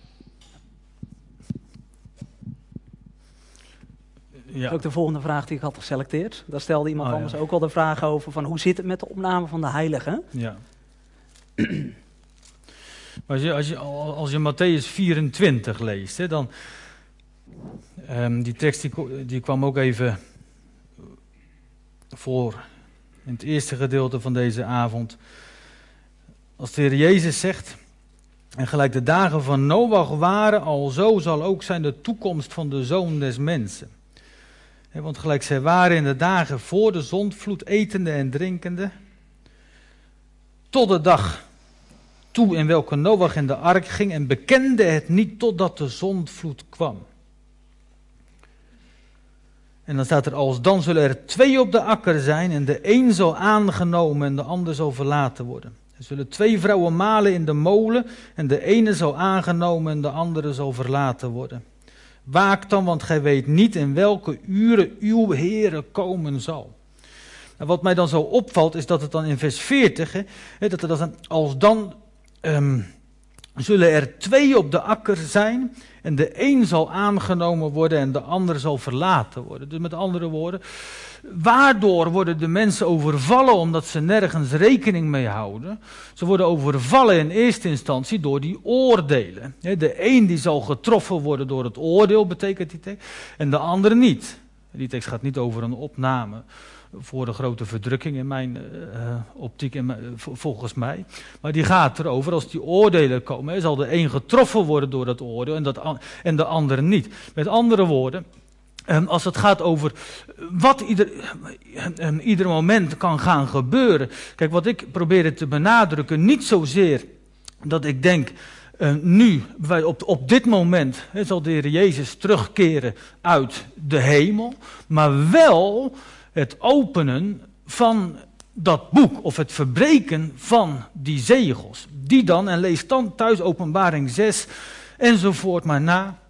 C: Ja. Ook de volgende vraag die ik had geselecteerd. Daar stelde iemand anders ook al de vraag over van hoe zit het met de opname van de heiligen?
D: Ja. Maar als je Mattheüs 24 leest, dan die tekst die kwam ook even voor in het eerste gedeelte van deze avond. Als de Heer Jezus zegt, en gelijk de dagen van Noach waren, alzo zal ook zijn de toekomst van de Zoon des Mensen. Want gelijk zij waren in de dagen voor de zondvloed etende en drinkende, tot de dag toe in welke Noach in de ark ging en bekende het niet totdat de zondvloed kwam. En dan staat er, alsdan zullen er 2 op de akker zijn en de een zal aangenomen en de ander zal verlaten worden. Er zullen 2 vrouwen malen in de molen en de ene zal aangenomen en de andere zal verlaten worden. Waak dan, want gij weet niet in welke uren uw Heere komen zal. Nou, wat mij dan zo opvalt is dat het dan in vers 40, dat er dan, alsdan zullen er 2 op de akker zijn en de een zal aangenomen worden en de ander zal verlaten worden. Dus met andere woorden, waardoor worden de mensen overvallen omdat ze nergens rekening mee houden? Ze worden overvallen in eerste instantie door die oordelen. De een die zal getroffen worden door het oordeel, betekent die tekst, en de andere niet. Die tekst gaat niet over een opname voor de grote verdrukking in mijn optiek, volgens mij. Maar die gaat erover, als die oordelen komen, zal de een getroffen worden door dat oordeel en de ander niet. Met andere woorden, als het gaat over wat ieder moment kan gaan gebeuren. Kijk, wat ik probeerde te benadrukken, niet zozeer dat ik denk nu, op dit moment, zal de Heer Jezus terugkeren uit de hemel, maar wel het openen van dat boek, of het verbreken van die zegels. Die dan, en lees dan thuis Openbaring 6 enzovoort maar na.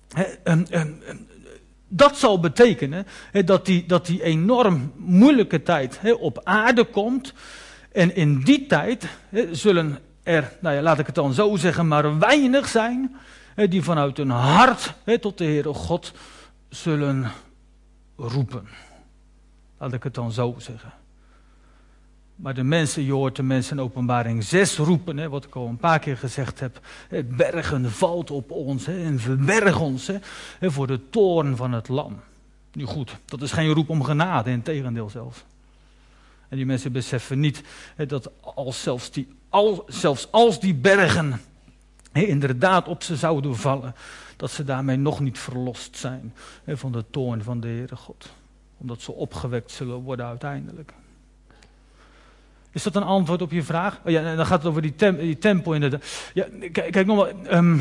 D: Dat zal betekenen dat die enorm moeilijke tijd op aarde komt. En in die tijd zullen er, laat ik het dan zo zeggen, maar weinig zijn die vanuit hun hart tot de Heere God zullen roepen. Laat ik het dan zo zeggen. Maar de mensen, je hoort de mensen in Openbaring 6 roepen, wat ik al een paar keer gezegd heb. Bergen valt op ons en verberg ons voor de toorn van het lam. Nu goed, dat is geen roep om genade, integendeel zelfs. En die mensen beseffen niet dat zelfs als die bergen inderdaad op ze zouden vallen, dat ze daarmee nog niet verlost zijn van de toorn van de Heere God. Omdat ze opgewekt zullen worden uiteindelijk. Is dat een antwoord op je vraag? Oh ja, dan gaat het over die tempel inderdaad. Ja, kijk nog wel.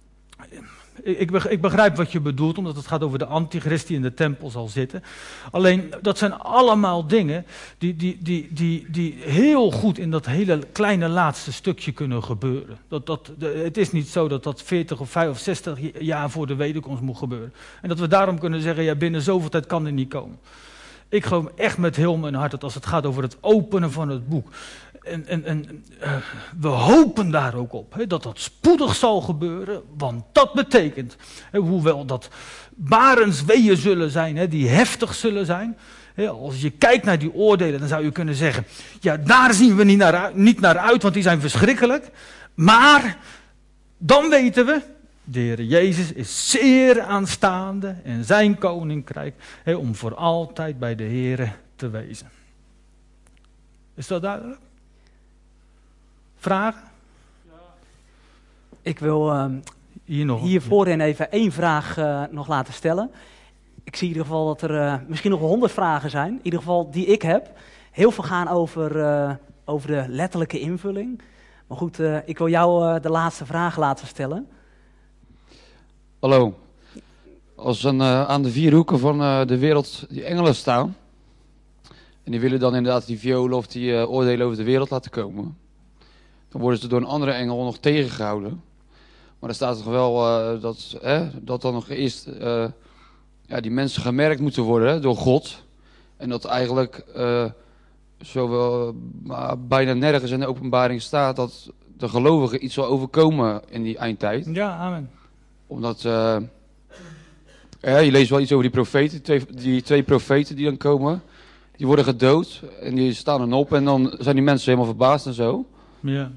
D: Ik begrijp wat je bedoelt, omdat het gaat over de antichrist die in de tempel zal zitten. Alleen, dat zijn allemaal dingen die heel goed in dat hele kleine laatste stukje kunnen gebeuren. Het is niet zo dat 40 of 5 of 60 jaar voor de wederkomst moet gebeuren. En dat we daarom kunnen zeggen, ja, binnen zoveel tijd kan er niet komen. Ik geloof echt met heel mijn hart dat als het gaat over het openen van het boek. En we hopen daar ook op, dat dat spoedig zal gebeuren. Want dat betekent, hoewel dat barensweeën zullen zijn, die heftig zullen zijn. Als je kijkt naar die oordelen, dan zou je kunnen zeggen, ja, daar zien we niet naar uit, want die zijn verschrikkelijk. Maar dan weten we, de Heer Jezus is zeer aanstaande in zijn koninkrijk om voor altijd bij de Heer te wezen. Is dat duidelijk? Vragen?
C: Ik wil hier voorin even 1 vraag nog laten stellen. Ik zie in ieder geval dat er misschien nog 100 vragen zijn. In ieder geval die ik heb. Heel veel gaan over de letterlijke invulling. Maar goed, ik wil jou de laatste vraag laten stellen.
G: Hallo. Als aan de 4 hoeken van de wereld die engelen staan, en die willen dan inderdaad die violen of die oordelen over de wereld laten komen, dan worden ze door een andere engel nog tegengehouden. Maar er staat toch wel dat dan nog eerst die mensen gemerkt moeten worden door God. En dat eigenlijk zowel bijna nergens in de openbaring staat dat de gelovigen iets zal overkomen in die eindtijd.
D: Ja, amen.
G: Omdat, je leest wel iets over die profeten, die 2 profeten die dan komen. Die worden gedood en die staan dan op en dan zijn die mensen helemaal verbaasd en zo.
D: Ja.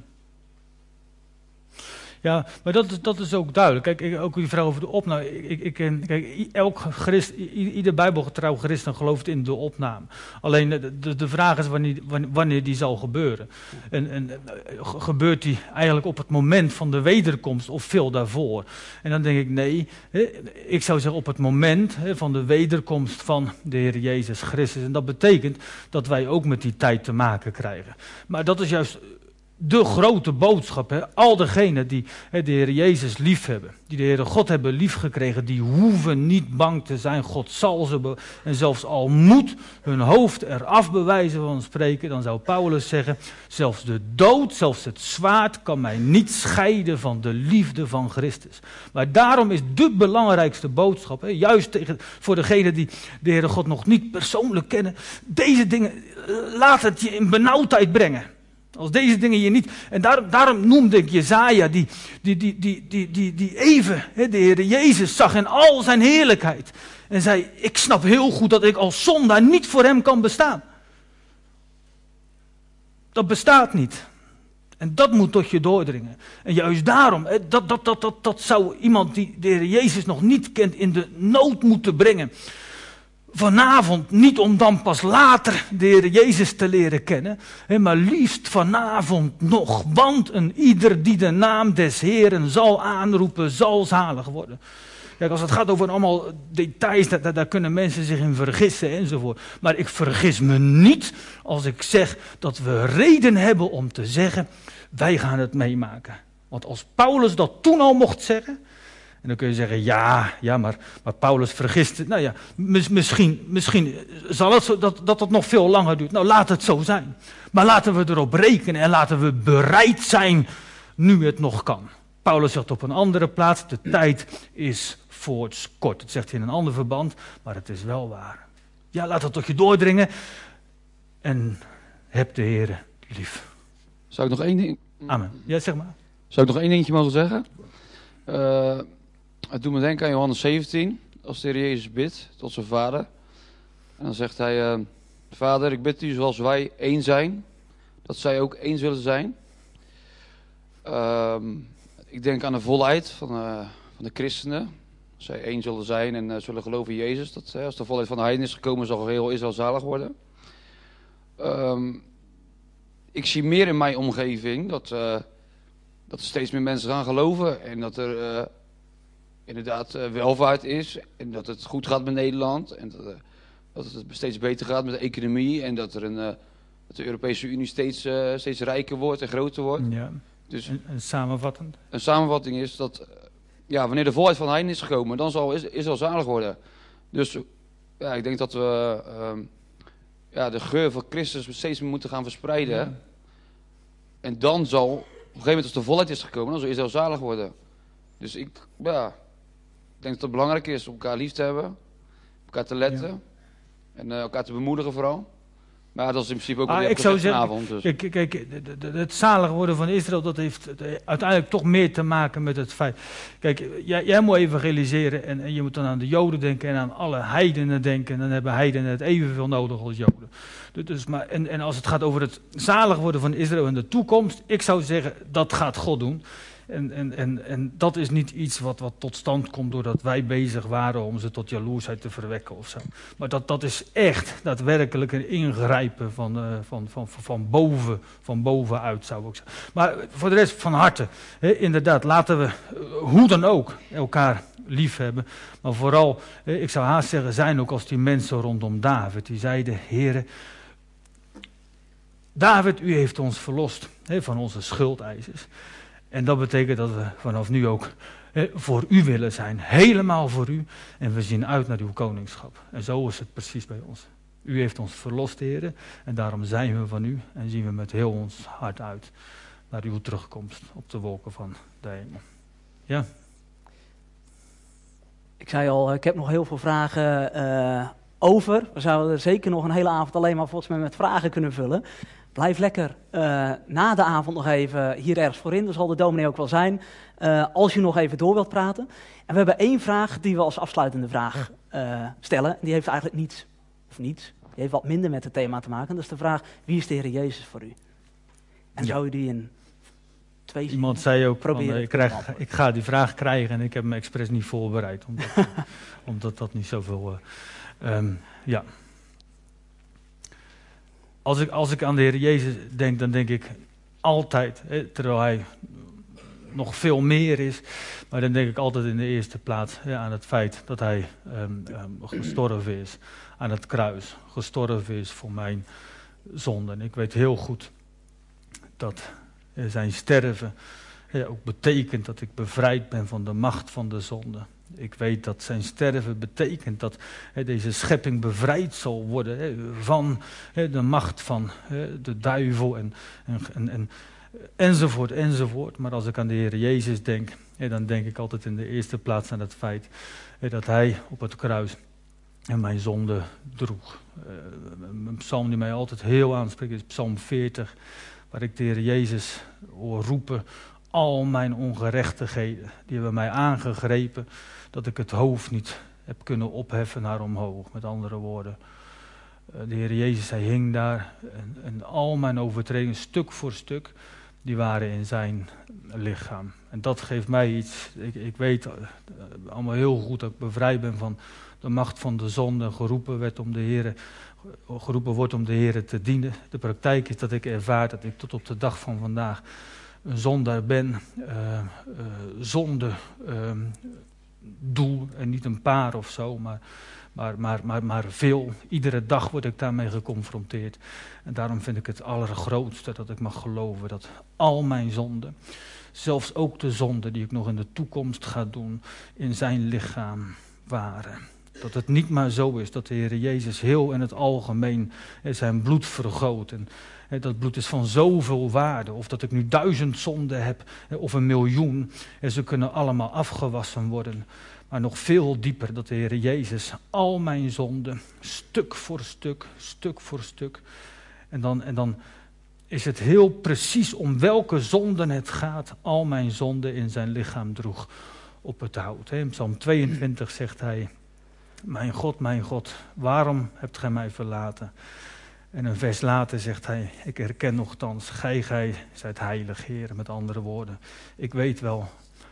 D: Ja, maar dat is ook duidelijk. Kijk, ook die vraag over de opname. Kijk, elk christ, ieder bijbelgetrouw christen gelooft in de opname. Alleen de vraag is wanneer die zal gebeuren. En gebeurt die eigenlijk op het moment van de wederkomst of veel daarvoor? En dan denk ik nee. Ik zou zeggen op het moment van de wederkomst van de Heer Jezus Christus. En dat betekent dat wij ook met die tijd te maken krijgen. Maar dat is juist de grote boodschap, al degenen die de Heer Jezus lief hebben, die de Heere God hebben liefgekregen, die hoeven niet bang te zijn. God zal ze, en zelfs al moet hun hoofd eraf bewijzen van spreken, dan zou Paulus zeggen, zelfs de dood, zelfs het zwaard kan mij niet scheiden van de liefde van Christus. Maar daarom is de belangrijkste boodschap, juist voor degenen die de Heere God nog niet persoonlijk kennen, deze dingen, laat het je in benauwdheid brengen. Als deze dingen je niet... En daarom noemde ik Jesaja, die even de Heer Jezus zag in al zijn heerlijkheid. En zei, ik snap heel goed dat ik als zondaar niet voor hem kan bestaan. Dat bestaat niet. En dat moet tot je doordringen. En juist daarom, dat zou iemand die de Heer Jezus nog niet kent in de nood moeten brengen. Vanavond, niet om dan pas later de Heer Jezus te leren kennen, maar liefst vanavond nog. Want een ieder die de naam des Heeren zal aanroepen, zal zalig worden. Kijk, als het gaat over allemaal details, daar kunnen mensen zich in vergissen enzovoort. Maar ik vergis me niet als ik zeg dat we reden hebben om te zeggen, wij gaan het meemaken. Want als Paulus dat toen al mocht zeggen, en dan kun je zeggen, ja, maar Paulus vergist. Nou ja, misschien zal het zo dat het nog veel langer duurt. Nou, laat het zo zijn. Maar laten we erop rekenen en laten we bereid zijn nu het nog kan. Paulus zegt op een andere plaats, de tijd is voorts kort. Dat zegt hij in een ander verband, maar het is wel waar. Ja, laat het tot je doordringen en heb de Heere lief.
G: Zou ik nog één ding...
D: Amen. Ja, zeg maar.
G: Zou ik nog één dingetje mogen zeggen? Het doet me denken aan Johannes 17, als de Heer Jezus bidt tot zijn vader. En dan zegt hij, Vader, ik bid u zoals wij één zijn, dat zij ook één zullen zijn. Ik denk aan de volheid van de christenen. Als zij één zullen zijn en zullen geloven in Jezus. Dat als de volheid van de heiden is gekomen, zal heel Israël zalig worden. Ik zie meer in mijn omgeving dat er steeds meer mensen gaan geloven. En dat er inderdaad welvaart is. En dat het goed gaat met Nederland. En dat het steeds beter gaat met de economie. En dat dat de Europese Unie steeds rijker wordt en groter wordt.
D: Ja.
G: Dus
D: En samenvattend.
G: een samenvatting is dat wanneer de volheid van de heiden is gekomen, dan zal Israël zalig worden. Dus ik denk dat we de geur van Christus steeds meer moeten gaan verspreiden.
D: Ja.
G: En dan zal, op een gegeven moment als de volheid is gekomen, dan zal Israël zalig worden. Dus ik denk dat het belangrijk is om elkaar lief te hebben, op elkaar te letten en elkaar te bemoedigen vooral. Maar dat is in principe ook
D: Ik zou zeggen,
G: vanavond. Dus.
D: kijk, het zalig worden van Israël, dat heeft uiteindelijk toch meer te maken met het feit. Kijk, jij moet evangeliseren en je moet dan aan de Joden denken en aan alle heidenen denken. En dan hebben heidenen het evenveel nodig als Joden. Dus, en als het gaat over het zalig worden van Israël in de toekomst, ik zou zeggen, dat gaat God doen. En dat is niet iets wat tot stand komt doordat wij bezig waren om ze tot jaloersheid te verwekken of zo. Maar dat is echt daadwerkelijk een ingrijpen van bovenuit, zou ik zeggen. Maar voor de rest van harte, inderdaad, laten we hoe dan ook elkaar lief hebben. Maar vooral, ik zou haast zeggen, zijn ook als die mensen rondom David. Die zeiden, Heere, David, u heeft ons verlost van onze schuldeisers. En dat betekent dat we vanaf nu ook voor u willen zijn. Helemaal voor u. En we zien uit naar uw koningschap. En zo is het precies bij ons. U heeft ons verlost, Heere. En daarom zijn we van u. En zien we met heel ons hart uit naar uw terugkomst op de wolken van de hemel. Ja.
C: Ik zei al, ik heb nog heel veel vragen over. We zouden er zeker nog een hele avond alleen maar volgens mij met vragen kunnen vullen. Blijf lekker na de avond nog even hier ergens voorin. Daar zal de dominee ook wel zijn. Als je nog even door wilt praten. En we hebben één vraag die we als afsluitende vraag stellen. Die heeft eigenlijk niets. Die heeft wat minder met het thema te maken. Dat is de vraag, wie is de Heer Jezus voor u? En zou u die in 2 zinnen
D: Iemand zei ook,
C: proberen
D: ik ga die vraag krijgen en ik heb me expres niet voorbereid. Omdat dat niet zoveel... Als ik aan de Heer Jezus denk, dan denk ik altijd, terwijl hij nog veel meer is, maar dan denk ik altijd in de eerste plaats aan het feit dat hij gestorven is aan het kruis. Gestorven is voor mijn zonden. Ik weet heel goed dat zijn sterven ook betekent dat ik bevrijd ben van de macht van de zonde. Ik weet dat zijn sterven betekent dat deze schepping bevrijd zal worden van de macht van de duivel enzovoort, enzovoort. Maar als ik aan de Heer Jezus denk, dan denk ik altijd in de eerste plaats aan het feit dat hij op het kruis mijn zonde droeg. Een psalm die mij altijd heel aanspreekt is Psalm 40, waar ik de Heer Jezus hoor roepen: al mijn ongerechtigheden, die hebben mij aangegrepen, dat ik het hoofd niet heb kunnen opheffen naar omhoog. Met andere woorden, de Heer Jezus, hij hing daar en al mijn overtredingen, stuk voor stuk, die waren in zijn lichaam. En dat geeft mij iets, ik weet allemaal heel goed dat ik bevrijd ben van de macht van de zonde, geroepen wordt om de Heer te dienen. De praktijk is dat ik ervaar dat ik tot op de dag van vandaag een zondaar ben, zonde doe en niet een paar of zo, maar veel. Iedere dag word ik daarmee geconfronteerd. En daarom vind ik het allergrootste dat ik mag geloven dat al mijn zonden zelfs ook de zonden die ik nog in de toekomst ga doen, in zijn lichaam waren. Dat het niet maar zo is dat de Heer Jezus heel in het algemeen zijn bloed vergoot. En dat bloed is van zoveel waarde. Of dat ik nu 1000 zonden heb of 1 miljoen. En ze kunnen allemaal afgewassen worden. Maar nog veel dieper dat de Heer Jezus al mijn zonden stuk voor stuk. En dan is het heel precies om welke zonden het gaat. Al mijn zonden in zijn lichaam droeg op het hout. In Psalm 22 zegt hij: mijn God, waarom hebt gij mij verlaten? En een vers later zegt hij: ik herken nochtans, gij zijt heilig, Heer. Met andere woorden, ik weet wel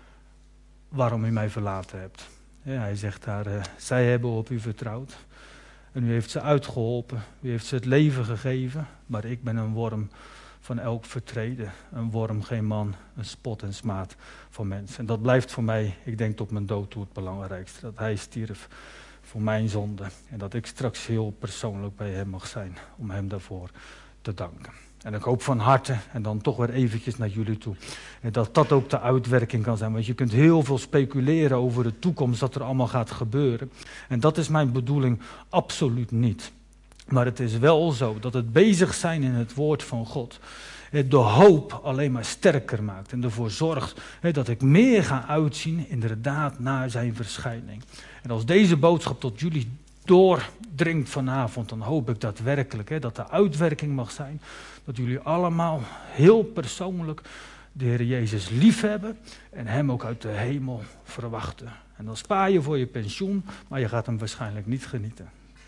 D: waarom u mij verlaten hebt. Ja, hij zegt daar, zij hebben op u vertrouwd. En u heeft ze uitgeholpen, u heeft ze het leven gegeven. Maar ik ben een worm van elk vertreden. Een worm, geen man, een spot en smaad van mensen. En dat blijft voor mij, ik denk tot mijn dood toe, het belangrijkste. Dat hij stierf voor mijn zonde. En dat ik straks heel persoonlijk bij hem mag zijn om hem daarvoor te danken. En ik hoop van harte, en dan toch weer eventjes naar jullie toe, dat dat ook de uitwerking kan zijn. Want je kunt heel veel speculeren over de toekomst, dat er allemaal gaat gebeuren. En dat is mijn bedoeling absoluut niet. Maar het is wel zo dat het bezig zijn in het woord van God de hoop alleen maar sterker maakt. En ervoor zorgt dat ik meer ga uitzien inderdaad naar zijn verschijning. En als deze boodschap tot jullie doordringt vanavond, dan hoop ik daadwerkelijk dat de uitwerking mag zijn. Dat jullie allemaal heel persoonlijk de Heer Jezus liefhebben en hem ook uit de hemel verwachten. En dan spaar je voor je pensioen, maar je gaat hem waarschijnlijk niet genieten.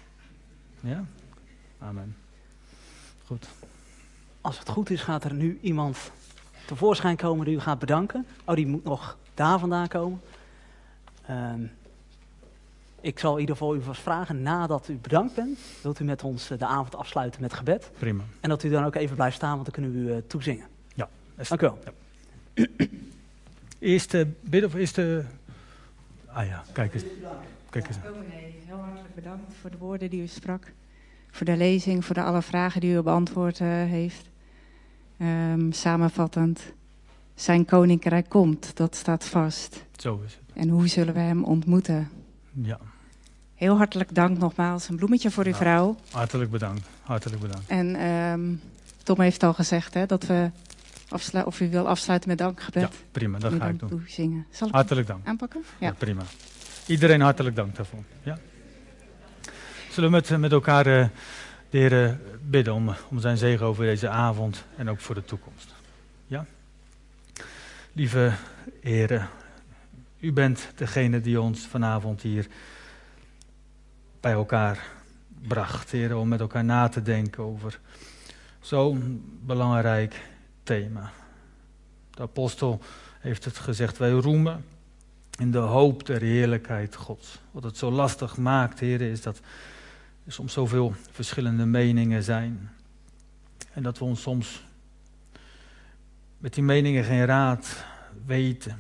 D: Ja? Amen. Goed.
C: Als het goed is, gaat er nu iemand tevoorschijn komen die u gaat bedanken. Oh, die moet nog daar vandaan komen. Ik zal in ieder geval u vast vragen, nadat u bedankt bent, wilt u met ons de avond afsluiten met gebed.
D: Prima.
C: En dat u dan ook even blijft staan, want dan kunnen we u toezingen.
D: Ja.
C: Dank u wel.
D: Ja. Eerst bidden of eerst... Ah ja, kijk eens. Kijk eens.
H: Dominee, heel hartelijk bedankt voor de woorden die u sprak. Voor de lezing, voor alle vragen die u beantwoord heeft. Samenvattend, zijn koninkrijk komt, dat staat vast.
D: Zo is het.
H: En hoe zullen we hem ontmoeten?
D: Ja.
H: Heel hartelijk dank nogmaals. Een bloemetje voor uw vrouw.
D: Hartelijk bedankt. Hartelijk bedankt.
H: En Tom heeft al gezegd dat we of u wil afsluiten met dankgebed.
D: Ja, prima. Dat ga ik doen.
H: Zingen. Zal ik
D: Hartelijk dank.
H: aanpakken? Ja.
D: Ja, prima. Iedereen hartelijk dank daarvoor. Ja. Zullen we met elkaar de Heer bidden om zijn zegen over deze avond en ook voor de toekomst. Ja? Lieve Heer, u bent degene die ons vanavond hier bij elkaar bracht. Heer, om met elkaar na te denken over zo'n belangrijk thema. De apostel heeft het gezegd, wij roemen in de hoop der heerlijkheid Gods. Wat het zo lastig maakt, Heer, is dat er soms zoveel verschillende meningen zijn. En dat we ons soms met die meningen geen raad weten.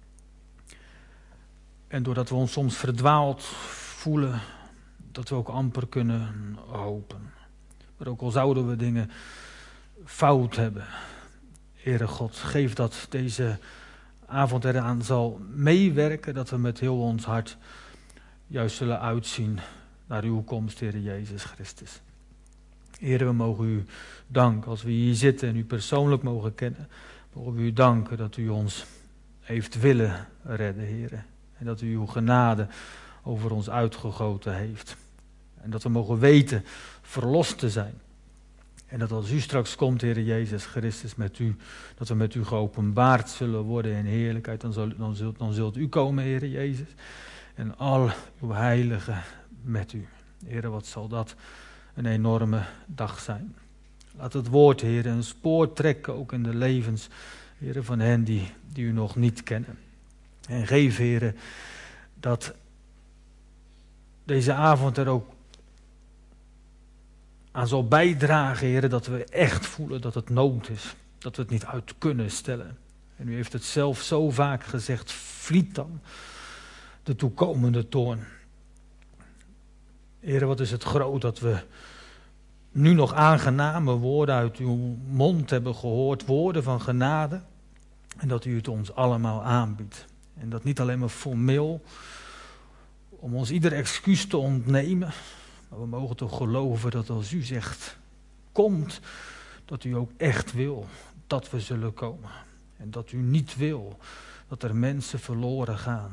D: En doordat we ons soms verdwaald voelen, dat we ook amper kunnen hopen. Maar ook al zouden we dingen fout hebben, Heere God, geef dat deze avond eraan zal meewerken, dat we met heel ons hart juist zullen uitzien naar uw komst, Heere Jezus Christus. Heere, we mogen u danken als we hier zitten en u persoonlijk mogen kennen. Mogen we u danken dat u ons heeft willen redden, Heere. En dat u uw genade over ons uitgegoten heeft. En dat we mogen weten verlost te zijn. En dat als u straks komt, Heere Jezus Christus, met u, dat we met u geopenbaard zullen worden in heerlijkheid. Dan zult u komen, Heere Jezus. En al uw heiligen met u. Heere, wat zal dat een enorme dag zijn. Laat het woord, Heere, een spoor trekken ook in de levens, Heere, van hen die u nog niet kennen. En geef, Heere, dat deze avond er ook aan zal bijdragen, Heere, dat we echt voelen dat het nood is. Dat we het niet uit kunnen stellen. En u heeft het zelf zo vaak gezegd, vliet dan de toekomende toorn. Heere, wat is het groot dat we nu nog aangename woorden uit uw mond hebben gehoord. Woorden van genade. En dat u het ons allemaal aanbiedt. En dat niet alleen maar formeel, om ons ieder excuus te ontnemen. Maar we mogen toch geloven dat als u zegt, komt, dat u ook echt wil dat we zullen komen. En dat u niet wil dat er mensen verloren gaan.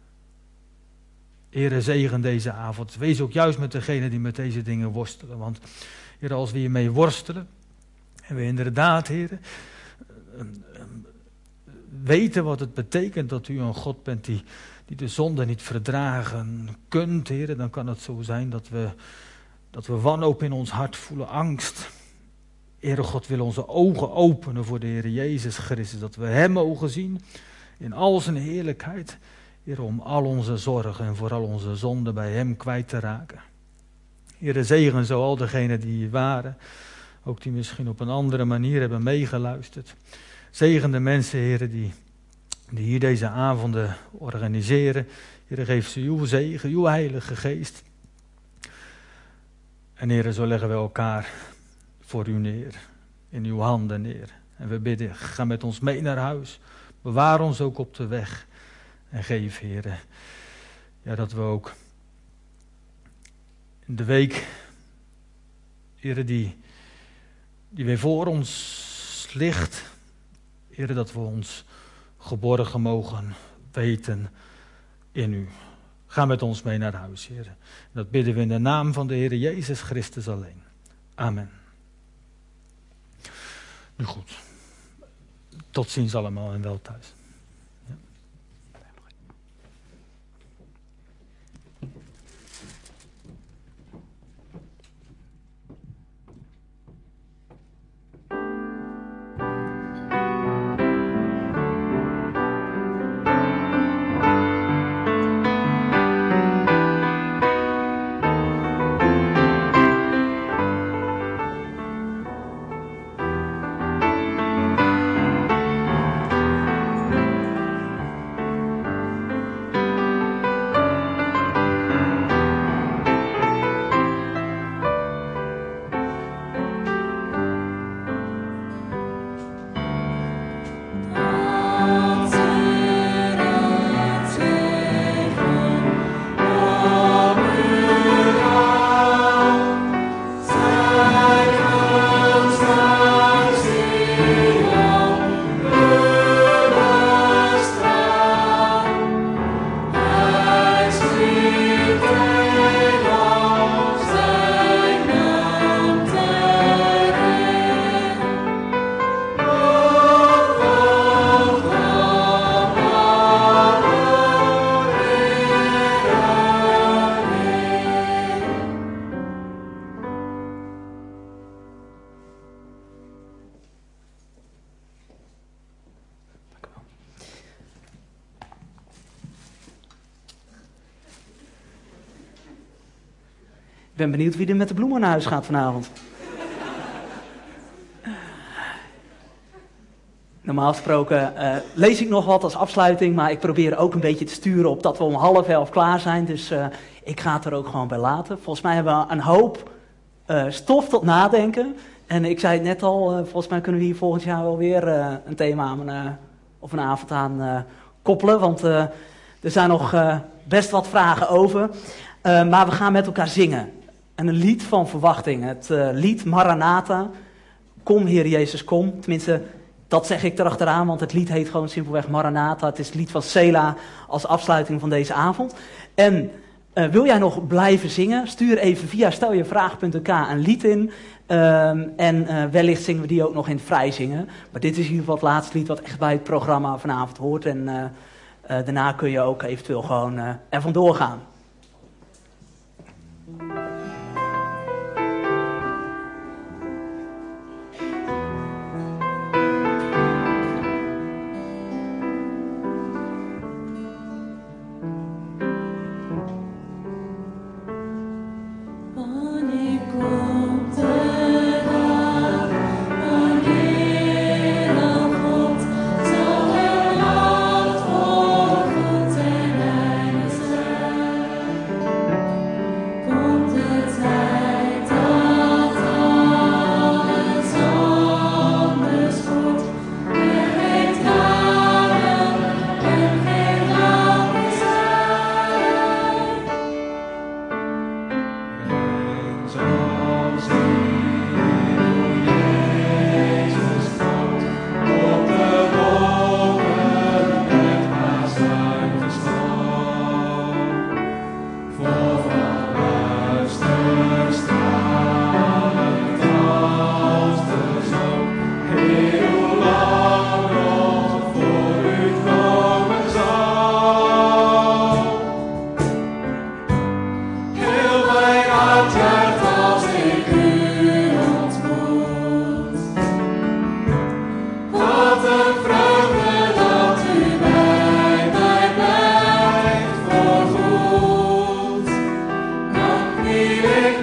D: Heere, zegen deze avond. Wees ook juist met degenen die met deze dingen worstelen. Want Heere, als we hiermee worstelen, en we inderdaad, Heere, weten wat het betekent dat u een God bent die de zonde niet verdragen kunt, Heere, dan kan het zo zijn dat we wanhoop in ons hart voelen, angst. Heere God wil onze ogen openen voor de Heer Jezus Christus, dat we Hem mogen zien in al zijn heerlijkheid, Heere, om al onze zorgen en vooral onze zonden bij Hem kwijt te raken. Heere, zegen zo al degenen die hier waren, ook die misschien op een andere manier hebben meegeluisterd. Zegen de mensen, Heere, die hier deze avonden organiseren. Heere, geef ze uw zegen, uw Heilige Geest. En Heere, zo leggen we elkaar voor u neer, in uw handen neer. En we bidden, ga met ons mee naar huis. Bewaar ons ook op de weg. En geef, Heere, ja, dat we ook in de week, Heere, die weer voor ons ligt, Heere, dat we ons geborgen mogen weten in u. Ga met ons mee naar huis, Heere. Dat bidden we in de naam van de Heer Jezus Christus alleen. Amen. Nu goed. Tot ziens allemaal en wel thuis. Ja.
C: Ik ben benieuwd wie er met de bloemen naar huis gaat vanavond. Normaal gesproken lees ik nog wat als afsluiting, maar ik probeer ook een beetje te sturen op dat we om 10:30 klaar zijn. Dus ik ga het er ook gewoon bij laten. Volgens mij hebben we een hoop stof tot nadenken. En ik zei het net al, volgens mij kunnen we hier volgend jaar wel weer een thema aan, of een avond aan koppelen. Want er zijn nog best wat vragen over. Maar we gaan met elkaar zingen. En een lied van verwachting. Het lied Maranatha. Kom Heer Jezus, kom. Tenminste, dat zeg ik erachteraan, want het lied heet gewoon simpelweg Maranatha. Het is het lied van Sela als afsluiting van deze avond. En wil jij nog blijven zingen? Stuur even via steljevraag.nk een lied in. En wellicht zingen we die ook nog in het vrij zingen. Maar dit is in ieder geval het laatste lied wat echt bij het programma vanavond hoort. En daarna kun je ook eventueel gewoon er vandoor gaan.
B: Thank you.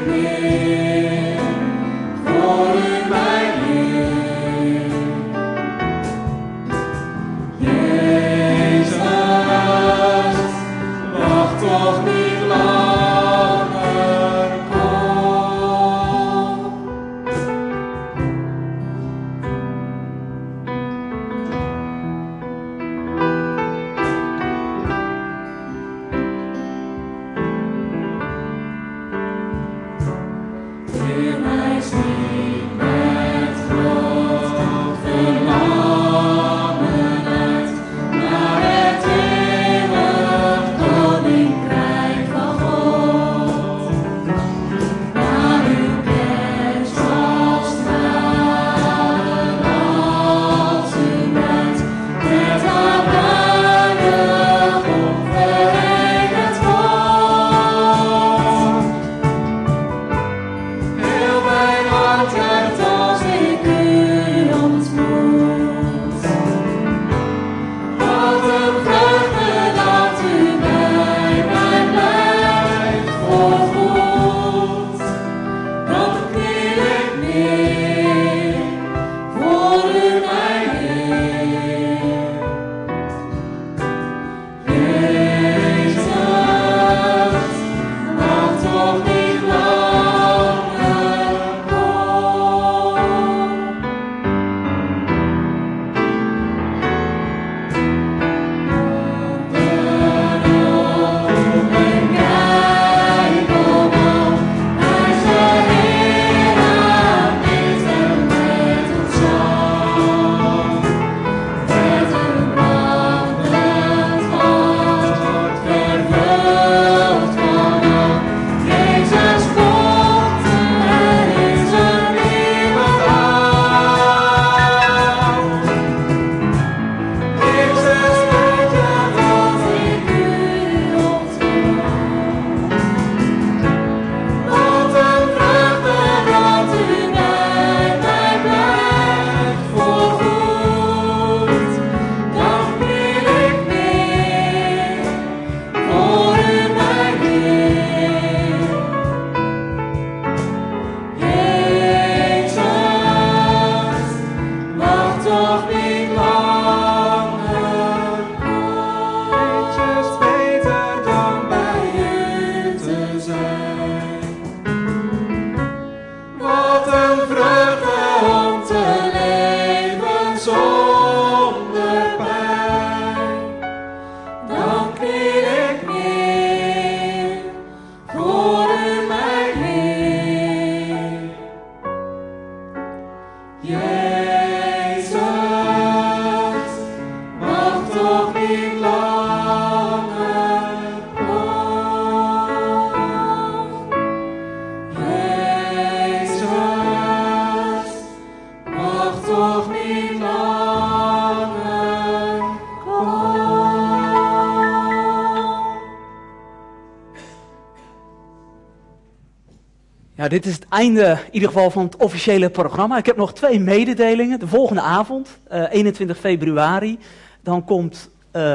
C: Nou, dit is het einde in ieder geval van het officiële programma. Ik heb nog 2 mededelingen. De volgende avond, 21 februari, dan komt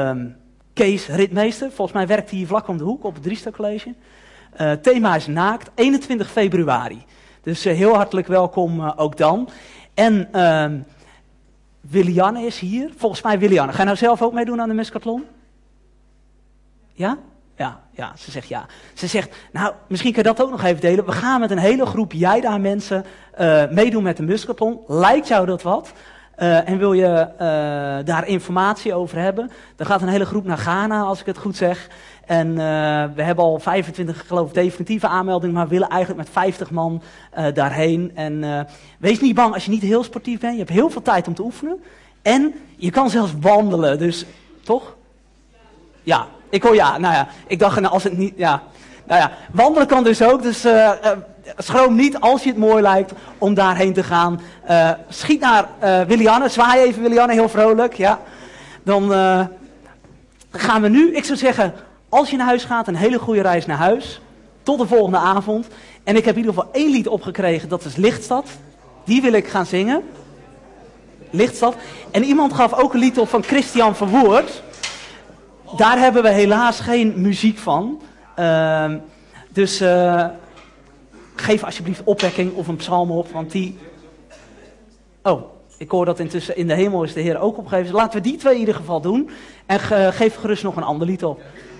C: Kees Ritmeester. Volgens mij werkt hij hier vlak om de hoek op het Driester College. Thema is naakt, 21 februari. Dus heel hartelijk welkom ook dan. En Willianne is hier. Volgens mij Willianne. Ga je nou zelf ook meedoen aan de Muskathlon? Ja? Ja, ze zegt ja. Ze zegt, nou, misschien kan je dat ook nog even delen. We gaan met een hele groep Jaida mensen meedoen met de Muskathlon. Lijkt jou dat wat? En wil je daar informatie over hebben? Dan gaat een hele groep naar Ghana, als ik het goed zeg. En we hebben al 25, geloof ik, definitieve aanmeldingen, maar we willen eigenlijk met 50 man daarheen. En wees niet bang als je niet heel sportief bent. Je hebt heel veel tijd om te oefenen. En je kan zelfs wandelen, dus toch? Ja, ik hoor ja. Nou ja, ik dacht, nou, als het niet, ja. Nou ja, wandelen kan dus ook, dus schroom niet als je het mooi lijkt om daarheen te gaan. Schiet naar Willianne, zwaai even Willianne, heel vrolijk, ja. Dan gaan we nu, ik zou zeggen, als je naar huis gaat, een hele goede reis naar huis. Tot de volgende avond. En ik heb in ieder geval 1 lied opgekregen, dat is Lichtstad. Die wil ik gaan zingen. Lichtstad. En iemand gaf ook een lied op van Christian Verwoerd. Daar hebben we helaas geen muziek van. Dus geef alsjeblieft opwekking of een psalm op, want die... Oh, ik hoor dat intussen in de hemel is de Heer ook opgegeven. Dus laten we die twee in ieder geval doen. En geef gerust nog een ander lied op.